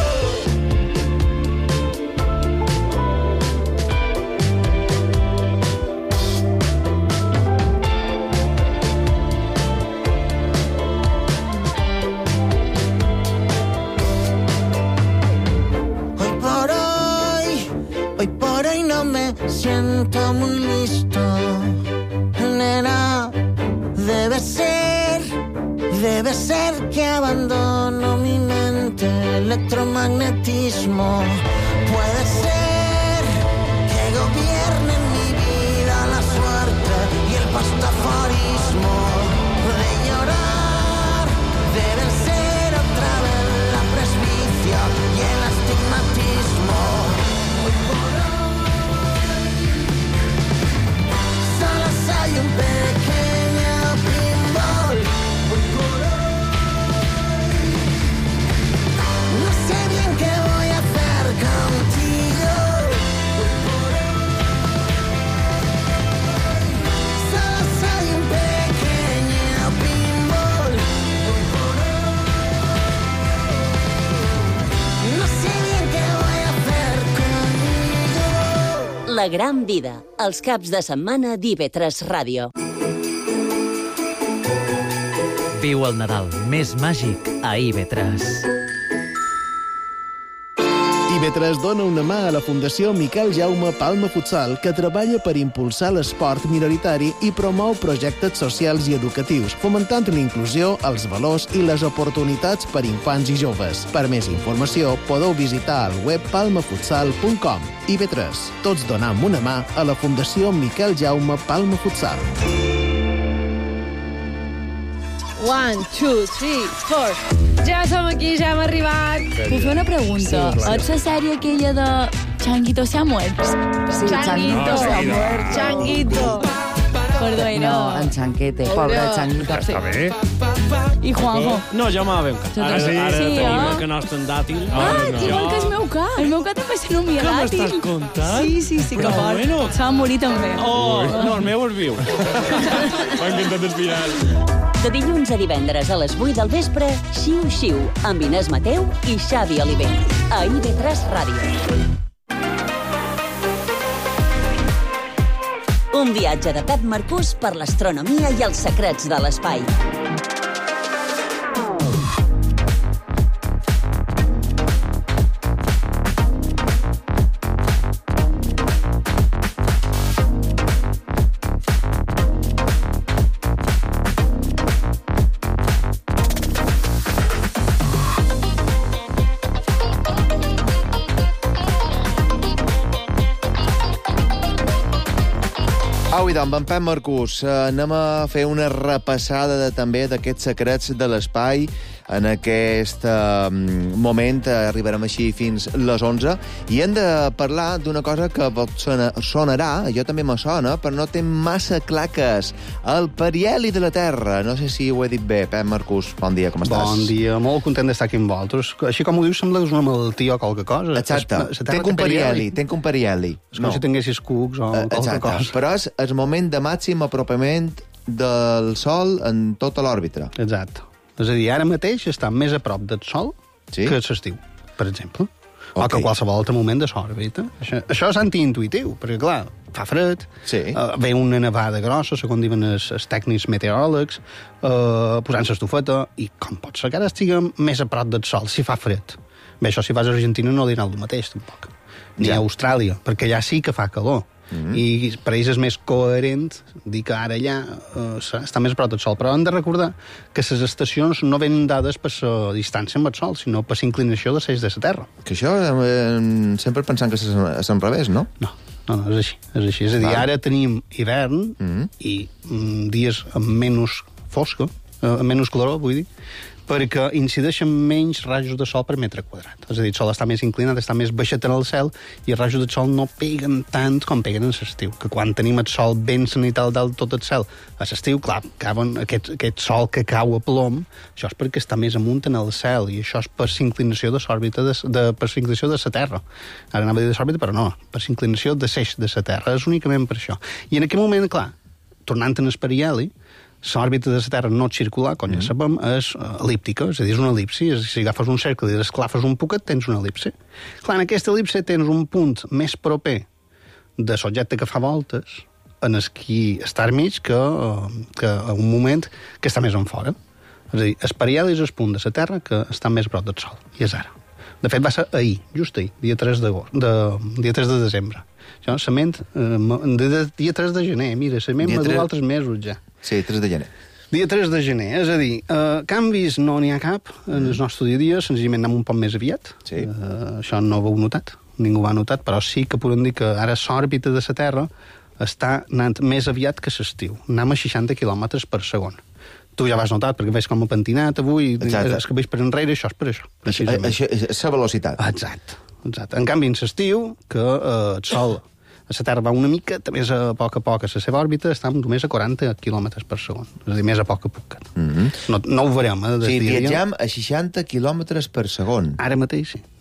Hoy por hoy, hoy por hoy no me siento muy listo. Nena, debe ser, debe ser que abandono mi mente, electromagnetismo. Puede ser que gobierne mi vida la suerte y el pastafarismo. De llorar debe ser otra vez la presbicia y el astigmatismo. Hoy por hoy, solo soy un pequeño pinball. Hoy por hoy, no sé bien qué voy a hacer contigo. Hoy por hoy, solo soy un pequeño pinball. Hoy por hoy, no sé bien qué voy a hacer conmigo.
La gran vida, els caps de setmana d'I V tres Ràdio.
Viu el Nadal més màgic a I V tres.
I V tres dona una mà a la Fundació Miquel Jaume Palma Futsal, que treballa per impulsar l'esport minoritari i promou projectes socials i educatius, fomentant la inclusió, els valors i les oportunitats per infants i joves. Per més informació, podeu visitar el web palma futsal punt com. I V tres, tots donam una mà a la Fundació Miquel Jaume Palma Futsal.
One, two, three, four. Ja som aquí, ja hem arribat.
Puc fer una pregunta?
Sí,
Ets la sèrie aquella de Changuito se ha muerto?
Sí, Changuito se ha muerto. Changuito.
Perdó, era...
No, en Chanquete, pobre Changuito.
Està bé.
I Juanjo?
No, jo m'havia encat. Ara,
Sí,
ara
sí,
tenim
eh?
el que nostre en dàtil.
Ah, igual que el meu ca. El meu ca també se nomia
Què
dàtil.
m'estàs contant?
Sí, sí, sí, que
Però
fort.
bueno.
Se va morir també.
Oh, no, el meu és viu. M'ha encantat el final.
De dilluns a divendres a les vuit del vespre, Xiu Xiu, amb Inés Mateu i Xavi Oliver. A I V tres Ràdio. Un viatge de Pep Marcús per l'astronomia i els secrets de l'espai.
Au, i doncs, en Pep Marcús, eh, anem a fer una repassada de, també d'aquests secrets de l'espai. En aquest eh, moment eh, arribarem així fins les onze i hem de parlar d'una cosa que sona, sonarà, jo també me sona, però no té massa clar que és el perieli de la Terra. No sé si ho he dit bé. Pep Marcús, bon dia, com estàs?
Bon dia, molt content d'estar aquí amb vosaltres. Així com ho dius, sembla que és una malaltia o qualque cosa.
Exacte, tenc un perieli, tenc un perieli.
És com no. si tinguessis cucs o qualque
Exacte.
cosa.
Però és el moment de màxim apropament del Sol en tota l'òrbita.
Exacte. És a dir, ara mateix està més a prop del Sol
sí?
que l'estiu, per exemple. Okay. O que
Ok.
qualsevol altre moment de l'òrbita. Això, això és antiintuitiu, perquè, clar, fa fred,
sí.
uh, ve una nevada grossa, segons diuen els, els tècnics meteoròlegs, uh, posant-se estufeta, i com pot ser que ara estiguem més a prop del Sol, si fa fred? Bé, això si vas a Argentina no dirà el mateix, tampoc. Ni
Ja.
a Austràlia, perquè allà sí que fa calor. Mm-hmm. I per ells és més coherent dir que ara ja uh, està més a prop del Sol. Però hem de recordar que les estacions no venen dades per la distància amb el Sol, sinó per la inclinació de l'eix de la Terra.
Que això eh, sempre pensant que és és al revés, no?
No, no, no, és així. És, així. és a dir,
Val.
ara tenim hivern mm-hmm. i mm, dies amb menys fosca, eh, amb menys calor, vull dir, perquè incideixen menys rajos de sol per metre quadrat. És a dir, el sol està més inclinat, està més baixet en el cel, i els rajos del sol no peguen tant com peguen en l'estiu. Que quan tenim el sol ben sanital dalt tot el cel, a l'estiu, clar, cauen aquest, aquest sol que cau a plom, això és perquè està més amunt en el cel, i això és per s'inclinació de l'òrbita, de, de, per s'inclinació de la Terra. Ara anava a dir de l'òrbita, però no, per s'inclinació de l'eix de la Terra. És únicament per això. I en aquell moment, clar, tornant en el perihelli, l'òrbita de la Terra no circular, com ja mm. sabem, és el·líptica, és a dir, és una elipsi. És a dir, si agafes un cercle i desclafes un poquet, tens una elipsi. Clar, en aquesta elipsi tens un punt més proper de l'objecte que fa voltes en el qui està al mig que, que a un moment que està més en fora. És a dir, el periheli és el punt de la Terra que està més a prop del Sol, i és ara. De fet, va ser ahir, just ahir, dia tres d'agost, de, dia tres de desembre. Això, la ment, eh, de, de, dia tres de gener, mira, la ment m'ha durat altres mesos ja.
Sí, tres de gener.
Dia tres de gener, és a dir, eh, canvis no n'hi ha cap en el nostre dia a dia, senzillament anem un poc més aviat.
Sí.
Eh, això no ho heu notat, ningú ho ha notat, però sí que podem dir que ara l'òrbita de la Terra està anant més aviat que l'estiu. Anem a seixanta quilòmetres per segon. Tu ja l'has notat, perquè veus com ha pentinat avui,
Exacte.
és que veus per enrere, això és per això.
Això, això és la velocitat.
Exacte, exacte. En canvi, en l'estiu, que eh, el Sol a la Terra va una mica més a poc a poc a la seva òrbita, està només a quaranta quilòmetres per segon. És a dir, més a poc a poc.
Mm-hmm.
no, no ho veurem, eh?
Sí,
dia a dia.
viatgem a seixanta quilòmetres per segon.
Ara mateix, sí.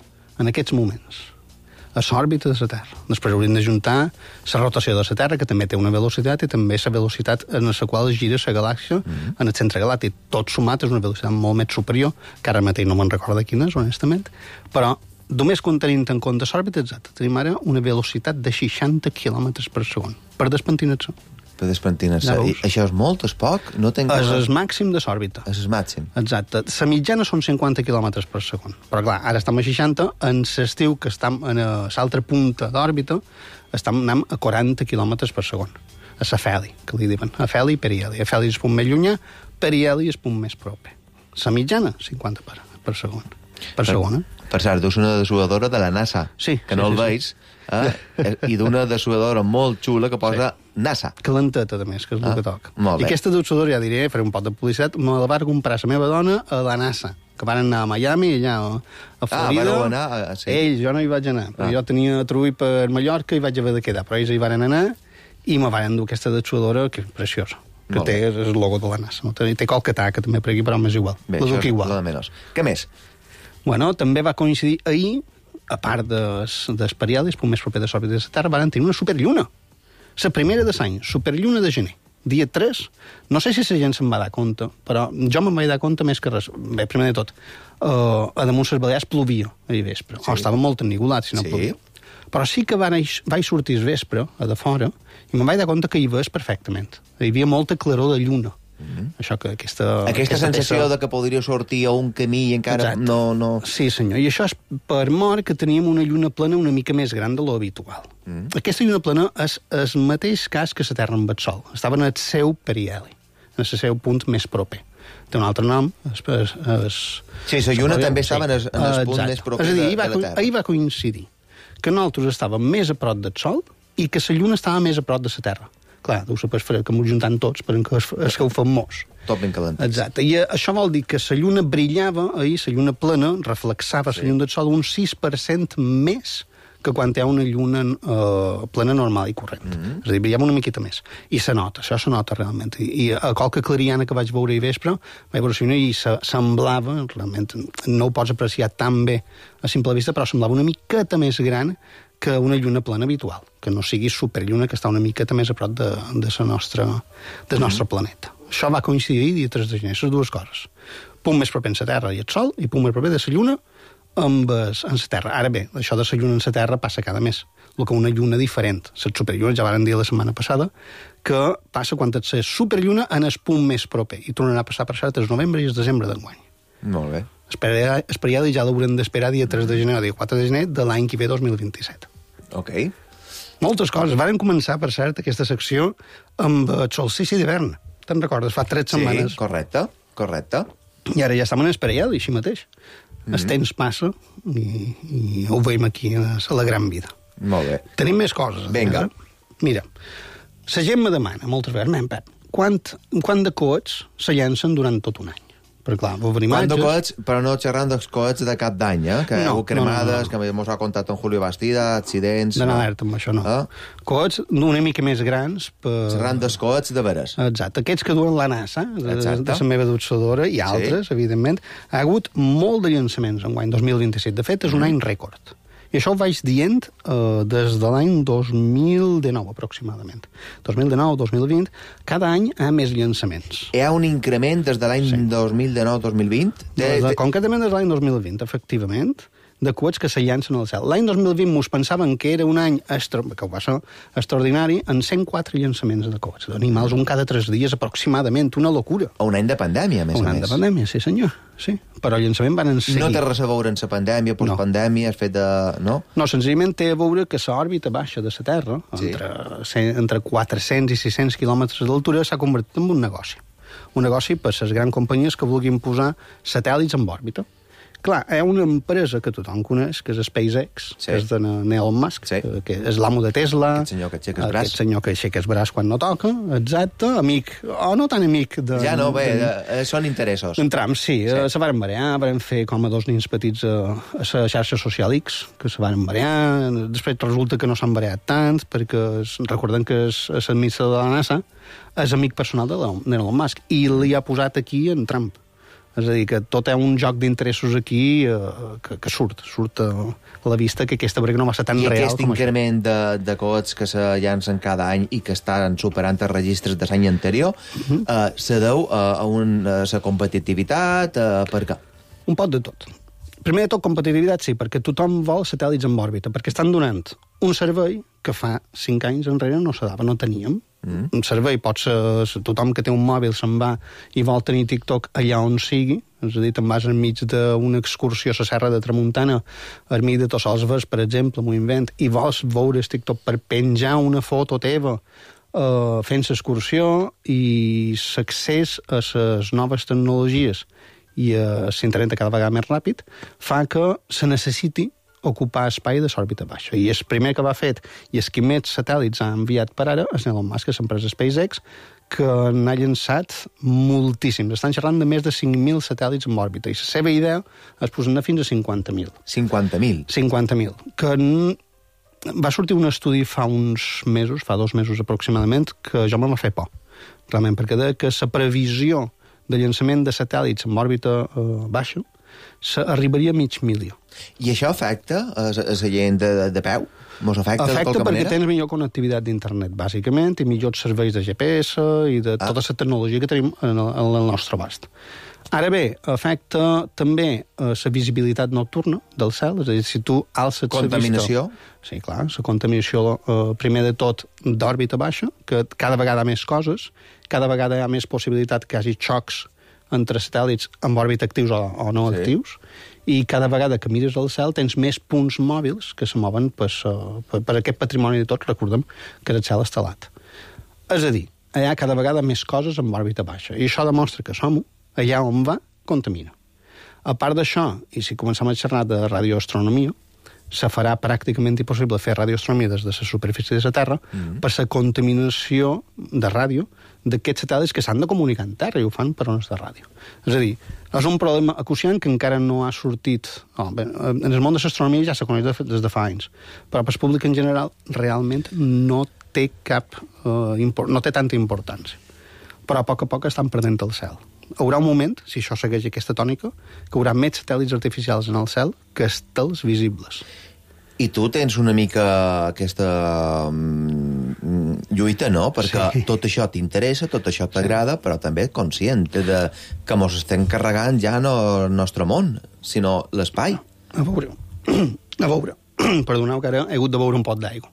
En aquests moments. A l'òrbita de la Terra. Després hauríem d'ajuntar la rotació de la Terra, que també té una velocitat, i també la velocitat en la qual gira la galàxia mm-hmm. en el centre galàctic. Tot sumat és una velocitat molt més superior, que ara mateix no me'n recordo quina és, honestament, però només tenint en compte l'òrbita exacta, tenim ara una velocitat de seixanta quilòmetres per segon, per despentinar-se.
Per despentinar-se.
Ja
I això és molt, és poc? No tenc...
És el màxim de l'òrbita.
És el màxim.
Exacte. La mitjana són cinquanta quilòmetres per segon. Però clar, ara estem a seixanta, en l'estiu, que estem en l'altra punta d'òrbita, estem anant a quaranta quilòmetres per segon. A l'afeli, que li diuen. Afeli i periheli. Afeli és el punt més llunyà, periheli és el punt més proper. La mitjana, cinquanta per, per segon. Per segon, eh?
Per cert, tu ets una dessuadora de la NASA,
sí,
que no
sí,
el
sí,
veus, eh? I d'una dessuadora molt xula que posa sí. NASA.
Calenteta, a més, que és el
ah,
que toca.
Molt bé.
I aquesta dessuadora, ja diré, faré un pot de publicitat, me la va comprar la meva dona a la NASA, que van anar a Miami, allà a Florida.
Ah, van anar... A... Sí.
Ells, jo no hi vaig anar, però ah. jo tenia trull per Mallorca i vaig haver de quedar, però ells hi van anar i me van endur aquesta dessuadora, que és preciosa, que té el logo de la NASA. No? Té, té qualque taca també per aquí, però m'és igual.
Bé, això és igual. Menys. Què més?
Bueno, també va coincidir ahir, a part dels, dels periodis, el punt més proper de l'òrbita de la Terra, van tenir una superlluna. La primera de l'any, superlluna de gener. Dia tres, no sé si la gent se'n va dar compte, però jo me'n vaig dar compte més que res. Bé, primer de tot, uh, a damunt les Balears plovia ahir vespre. Sí. O estava molt ennigolat, si no sí. plovia. Però sí que vaig, vaig sortir el vespre, a de fora, i me'n vaig dar compte que hi veus perfectament. Hi havia molta claror de lluna. Mm-hmm. Això que aquesta...
Aquesta, aquesta sensació peça... de que podria sortir a un camí i encara
Exacte.
no, no...
Sí, senyor, i això és per mort que teníem una lluna plena una mica més gran de lo habitual. Mm. Aquesta lluna plena és el mateix cas que la Terra amb el Sol. Estava en el seu periheli, en el seu punt més proper. Té un altre nom. Es, es, es,
sí, la lluna també estava en el, en el punt més proper
és a dir,
de,
ahir va,
de la Terra.
Ahir va coincidir que nosaltres estàvem més a prop del Sol i que la lluna estava més a prop de la Terra. Clar, deu ser per fer que m'ho juntant tots, perquè és que ho fem molts.
Tot ben calent.
Exacte. I això vol dir que la lluna brillava ahir, la lluna plena, reflexava sí. la lluna del Sol un sis per cent més que quan hi ha una lluna uh, plena normal i corrent. Mm-hmm. És a dir, brillava una miqueta més. I se nota, això se nota realment. I, i a qualque clariana que vaig veure ahir vespre, vaig veure una i se, semblava, realment, no ho pots apreciar tan bé a simple vista, però semblava una miqueta més gran que una lluna plana habitual, que no sigui superlluna, que està una miqueta més a prop de, de la nostra, del nostre mm. planeta. Això va coincidir dia tres de gener, les dues coses. Punt més proper en la Terra i el Sol, i punt més proper de la Lluna amb es, en la Terra. Ara bé, això de la Lluna en la Terra passa cada mes, el que una lluna diferent. Les superllunes ja varen dir la setmana passada que passa quan et la superlluna en el punt més proper, i tornarà a passar per cert el novembre i el desembre d'enguany.
Molt bé.
El període ja l'haurem d'esperar dia tres de gener o dia quatre de gener de l'any que ve dos mil vint-i-set.
Ok.
Moltes coses. Varen començar, per cert, aquesta secció amb el solstici d'hivern. Te'n recordes? Fa tres setmanes.
Sí, correcte, correcte.
I ara ja estem en el període, així mateix. Mm-hmm. El temps passa i, i ho veiem aquí a la gran vida.
Molt bé.
Tenim més coses.
Vinga.
Mira, la gent me demana moltes vegades, nen, Pep, quant, quant de coets se llancen durant tot un any? Perquè, clar, vau venir
Quant de
imatges...
coets, però no xerrant dels coets de cap d'any, eh? Que
No,
heu cremades,
no, no, no.
que mos ha contat en Julio Bastida, accidents...
D'anar
no?
alerta amb això, no.
Eh?
Coets una mica més grans... Per...
Xerrant dels coets de veres.
Exacte, aquests que duen la NASA, de,
Exacte.
de la meva dutxadora, i altres,
Sí.
evidentment, ha hagut molt de llançaments en guany dos mil vint-i-set. De fet, és un
Mm.
any rècord. I això ho vaig dient eh, des de l'any dos mil dinou, aproximadament. dos mil dinou, dos mil vint, cada any hi ha més llançaments.
Hi ha un increment des de l'any sí. dos mil dinou dos mil vint?
Des de, concretament des de l'any dos mil vint, efectivament, de coets que se llancen al cel. L'any dos mil vint mos pensaven que era un any extra, que ho va ser extraordinari, en cent quatre llançaments de coets, d'animals, un cada tres dies aproximadament, una locura.
O un any de pandèmia, a més
un
a
any
més.
de pandèmia, sí senyor. Sí. Però el llançament van en seguir.
No té res a veure amb la pandèmia, postpandèmia, has fet de... No?
No, senzillament té a veure que l'òrbita baixa de la Terra,
Sí.
entre, entre quatre-cents i sis-cents quilòmetres d'altura, s'ha convertit en un negoci. Un negoci per les grans companyies que vulguin posar satèl·lits en òrbita. Clar, hi ha una empresa que tothom coneix, que és SpaceX, sí. que és de Elon Musk, sí. que, que és l'amo de Tesla.
Aquest senyor que aixeca el braç.
Aquest senyor que aixeca el braç quan no toca, exacte, amic, o no tan amic de...
Ja no, bé,
de,
eh, són interessos.
En trams, sí.
Sí.
Eh, se varen marear, varen fer com a dos nins petits a, a la xarxa social X, que se varen marear, després resulta que no s'han mareat tant, perquè es, recordem que és, és l'administrador de la NASA, és amic personal de Elon Musk, i li ha posat aquí en Trump. És a dir, que tot hi ha un joc d'interessos aquí eh, que, que surt, surt a la vista que aquesta brega no va ser tan
I
real
aquest
com això.
increment de, de coets que se llancen cada any i que estan superant els registres de l'any anterior, uh -huh. eh, se deu a, a, un, a la competitivitat, eh, per què?
Un pot de tot. Primer de tot, competitivitat, sí, perquè tothom vol satèl·lits en òrbita, perquè estan donant un servei que fa cinc anys enrere no se dava, no teníem. Mm. Un servei pot ser... Tothom que té un mòbil se'n va i vol tenir TikTok allà on sigui, és a dir, te'n vas enmig d'una excursió a la Serra de Tramuntana, al mig de Tossalves, per exemple, m'ho invent, i vols veure el TikTok per penjar una foto teva uh, fent l'excursió, i l'accés a les noves tecnologies i a l'internet cada vegada més ràpid fa que se necessiti ocupar espai de l'òrbita baixa. I el primer que va fet, i el que més satèl·lits ha enviat per ara, és Elon Musk, que és l'empresa SpaceX, que n'ha llançat moltíssims. Estan xerrant de més de cinc mil satèl·lits en òrbita, i la seva idea és posar-ne fins a cinquanta mil.
cinquanta mil?
cinquanta mil. Que va sortir un estudi fa uns mesos, fa dos mesos aproximadament, que jo me va fer por, realment, perquè deia que la previsió de llançament de satèl·lits en òrbita eh, baixa arribaria a mig milió.
I això afecta a la gent de, de peu? Mos afecta,
afecta
de qualque
perquè
manera?
tens millor connectivitat d'internet, bàsicament, i millors serveis de G P S i de ah. tota la tecnologia que tenim en el, en el nostre abast. Ara bé, afecta també la uh, visibilitat nocturna del cel, és a dir, si tu alces...
Contaminació?
Sí, clar, la contaminació, uh, primer de tot, d'òrbita baixa, que cada vegada hi ha més coses, cada vegada hi ha més possibilitat que hi hagi xocs entre satèl·lits amb òrbita actius o, o no sí. actius, i cada vegada que mires al cel tens més punts mòbils que se mouen per, per, per aquest patrimoni de tot, recordem que és el cel estelat. És a dir, hi ha cada vegada més coses amb òrbita baixa, i això demostra que som allà on va, contamina. A part d'això, i si comencem a xerrar de radioastronomia, se farà pràcticament impossible fer radioastronomia des de la superfície de la Terra mm. per la contaminació de ràdio d'aquests satèl·lits que s'han de comunicar en terra i ho fan per ones de ràdio. És a dir, és un problema acuciant que encara no ha sortit... Oh, bé, en el món de l'astronomia ja s'ha coneix des de fa anys, però per al públic en general realment no té cap... Uh, import, no té tanta importància. Però a poc a poc estan perdent el cel. Hi haurà un moment, si això segueix aquesta tònica, que hi haurà més satèl·lits artificials en el cel que estels visibles.
I tu tens una mica aquesta mm, lluita, no? Perquè sí. tot això t'interessa, tot això t'agrada, sí. però també ets conscient de que mos estem carregant ja no el nostre món, sinó l'espai.
A veure, a veure, perdoneu que ara he hagut de beure un pot d'aigua.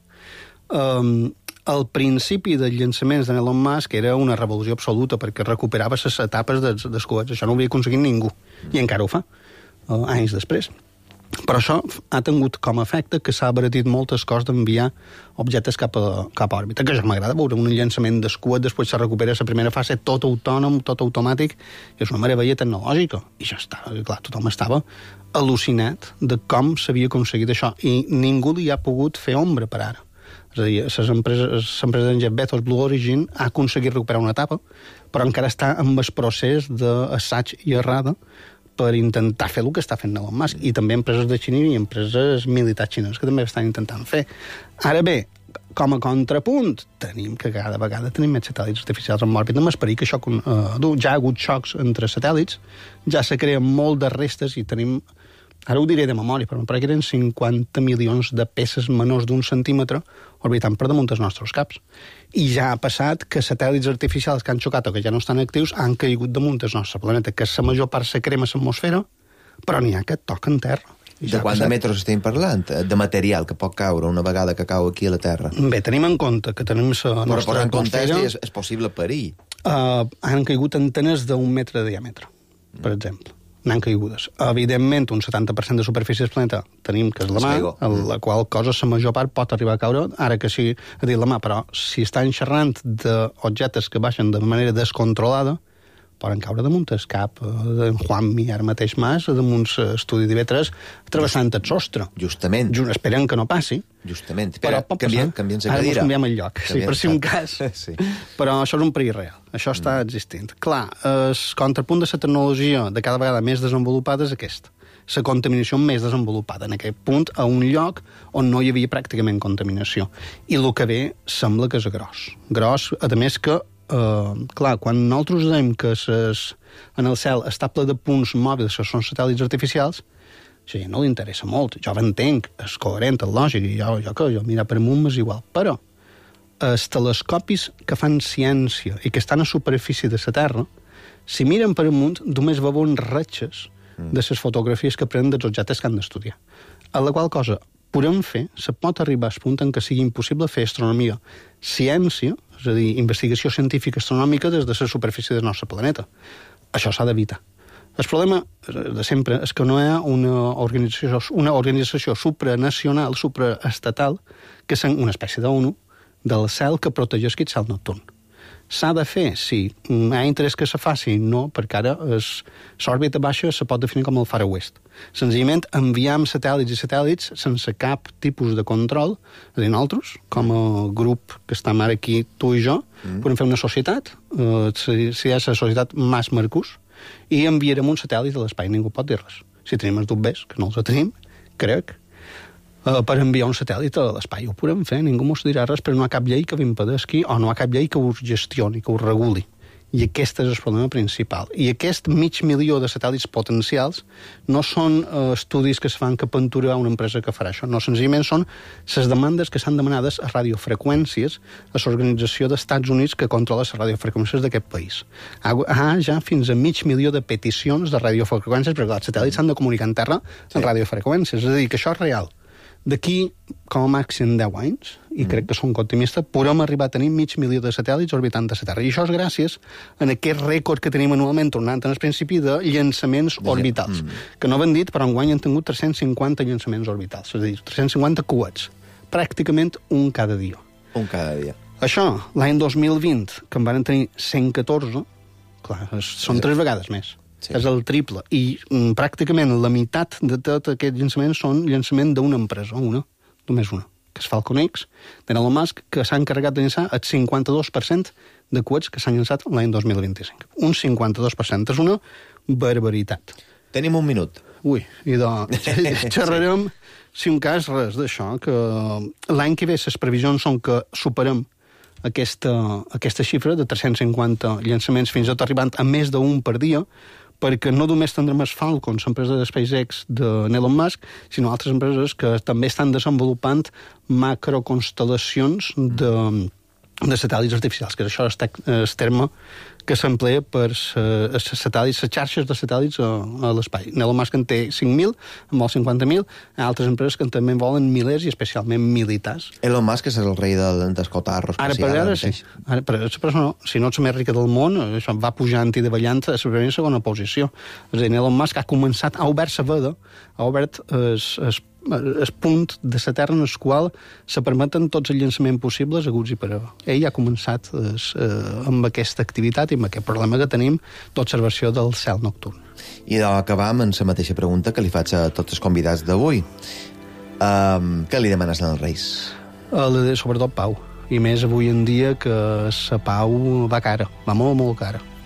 Um, al principi dels llançaments d'Elon Musk era una revolució absoluta perquè recuperava les etapes dels, dels coets. Això no ho havia aconseguit ningú, i encara ho fa, uh, anys després. Però això ha tingut com a efecte que s'ha abaratit moltes coses d'enviar objectes cap a, cap a òrbita, que ja m'agrada veure un llançament d'escuet, després se recupera la primera fase, tot autònom, tot automàtic, és una meravella tecnològica. I ja està, clar, tothom estava al·lucinat de com s'havia aconseguit això, i ningú li ha pogut fer ombra per ara. És a dir, les empreses, les empreses d'en Jeff Bezos, Blue Origin, ha aconseguit recuperar una etapa, però encara està en el procés d'assaig i errada per intentar fer el que està fent Elon Musk, i també empreses de Xina i empreses militars xinès que també estan intentant fer. Ara bé, com a contrapunt, tenim que cada vegada tenim més satèl·lits artificials en òrbita, amb esperit que això eh, ja ha hagut xocs entre satèl·lits, ja se creen molt de restes i tenim, ara ho diré de memòria, però em pare que eren cinquanta milions de peces menors d'un centímetre orbitant per damunt dels nostres caps. I ja ha passat que satèl·lits artificials que han xocat o que ja no estan actius han caigut damunt del nostre planeta, que la major part se crema a l'atmosfera, però n'hi ha que toquen terra. I
de quants metres estem parlant? De material que pot caure una vegada que cau aquí a la Terra?
Bé, tenim en compte que tenim la nostra
però en context és, és possible parir.
Uh, han caigut antenes d'un metre de diàmetre, per mm. exemple. N'han caigudes. Evidentment, un setanta per cent de superfície del planeta tenim que és la mà, en la qual cosa la major part pot arribar a caure, ara que sí, a dir la mà, però si estan xerrant d'objectes que baixen de manera descontrolada, poden caure damunt el cap d'en Juanmi, ara mateix Mas, damunt l'estudi d'I V tres, travessant el sostre.
Justament.
Just, esperem que no passi.
Justament. Però canviem, canviem la cadira.
Ara canviem el lloc, sí, per si un cas. Sí. Però això és un perill real. Això mm. està existint. Clar, el contrapunt de la tecnologia de cada vegada més desenvolupada és aquest. La contaminació més desenvolupada, en aquest punt, a un lloc on no hi havia pràcticament contaminació. I el que ve sembla que és gros. Gros, a més que Uh, clar, quan nosaltres dèiem que ses, en el cel està ple de punts mòbils que són satèl·lits artificials, això ja no li interessa molt. Jo entenc, és coherent, és lògic, i jo, jo que jo mirar per amunt m'és igual. Però els telescopis que fan ciència i que estan a superfície de la Terra, si miren per amunt, només veuen ratxes mm. de les fotografies que prenen dels objectes que han d'estudiar. A la qual cosa podem fer, se pot arribar al punt en què sigui impossible fer astronomia, ciència, és a dir, investigació científica astronòmica des de la superfície del nostre planeta. Això s'ha d'evitar. El problema de sempre és que no hi ha una organització, una organització supranacional, supraestatal, que és una espècie d'ONU del cel que protegeix aquest cel nocturn. S'ha de fer, sí. Hi ha interès que se faci? No, perquè ara l'òrbita baixa se pot definir com el Far West. Senzillament enviam satèl·lits i satèl·lits sense cap tipus de control, és a dir, nosaltres, com a grup que estem ara aquí, tu i jo, mm. podem fer una societat, eh, si, si és la societat Mas Marcús, i enviarem un satèl·lit a l'espai, ningú pot dir res. Si tenim els dubtes, que no els tenim, crec, Uh, per enviar un satèl·lit a l'espai. Ho podem fer, ningú mos dirà res, però no hi ha cap llei que ho impedesqui o no hi ha cap llei que ho gestioni, que ho reguli. I aquest és el problema principal. I aquest mig milió de satèl·lits potencials no són uh, estudis que es fan que pentura a una empresa que farà això, no, senzillament són les demandes que s'han demanades a radiofreqüències a l'Organització d'Estats Units que controla les radiofreqüències d'aquest país. Hi ha ja fins a mig milió de peticions de radiofreqüències, perquè els satèl·lits s'han de comunicar en terra en radiofreqüències, és a dir, que això és real. D'aquí, com a màxim deu anys, i mm. crec que som optimistes, podem arribar a tenir mig milió de satèl·lits orbitant a la Terra. I això és gràcies a aquest rècord que tenim anualment, tornant al principi, de llançaments orbitals. Mm. Que no hem dit, però enguany han tingut tres-cents cinquanta llançaments orbitals, és a dir, tres-cents cinquanta coets. Pràcticament un cada dia.
Un cada dia.
Això, l'any dos mil vint, que en van tenir cent catorze, clar, són tres vegades més. Sí. És el triple. I mm, pràcticament la meitat de tot aquest llançament són llançament d'una empresa, una, només una, que és Falcon X, d'Elon Musk, que s'ha encarregat de llançar el cinquanta-dos per cent de coets que s'han llançat l'any dos mil vint-i-cinc. Un cinquanta-dos per cent. És una barbaritat.
Tenim un minut.
Ui, i de... xerrarem, si un cas, res d'això, que l'any que ve les previsions són que superem aquesta, aquesta xifra de tres-cents cinquanta llançaments fins a tot arribant a més d'un per dia, perquè no només tindrem els Falcons, l'empresa de SpaceX d'Elon Musk, sinó altres empreses que també estan desenvolupant macroconstel·lacions de, de satèl·lits artificials, que això és el terme que s'emplea per uh, satèl·lits, les xarxes de satèl·lits a, a l'espai. Elon Musk en té cinc mil, en vol cinquanta mil, hi ha altres empreses que també en volen milers i especialment militars.
Elon Musk és el rei del, del cotarro espacial.
Ara per ara sí. Ara per ara, però no, si no ets la més rica del món, això va pujant i davallant a la primera i segona posició. És a dir, Elon Musk ha començat, ha obert la veda, ha obert es, es, el punt de la Terra en el qual se permeten tots els llançaments possibles aguts i per a. Ell ha començat es, eh, amb aquesta activitat i amb aquest problema que tenim d'observació del cel nocturn.
I d'acabar amb la mateixa pregunta que li faig a tots els convidats d'avui. Um, què li demanes als Reis?
El, sobretot pau. I més avui en dia que la pau va cara, va molt, molt cara.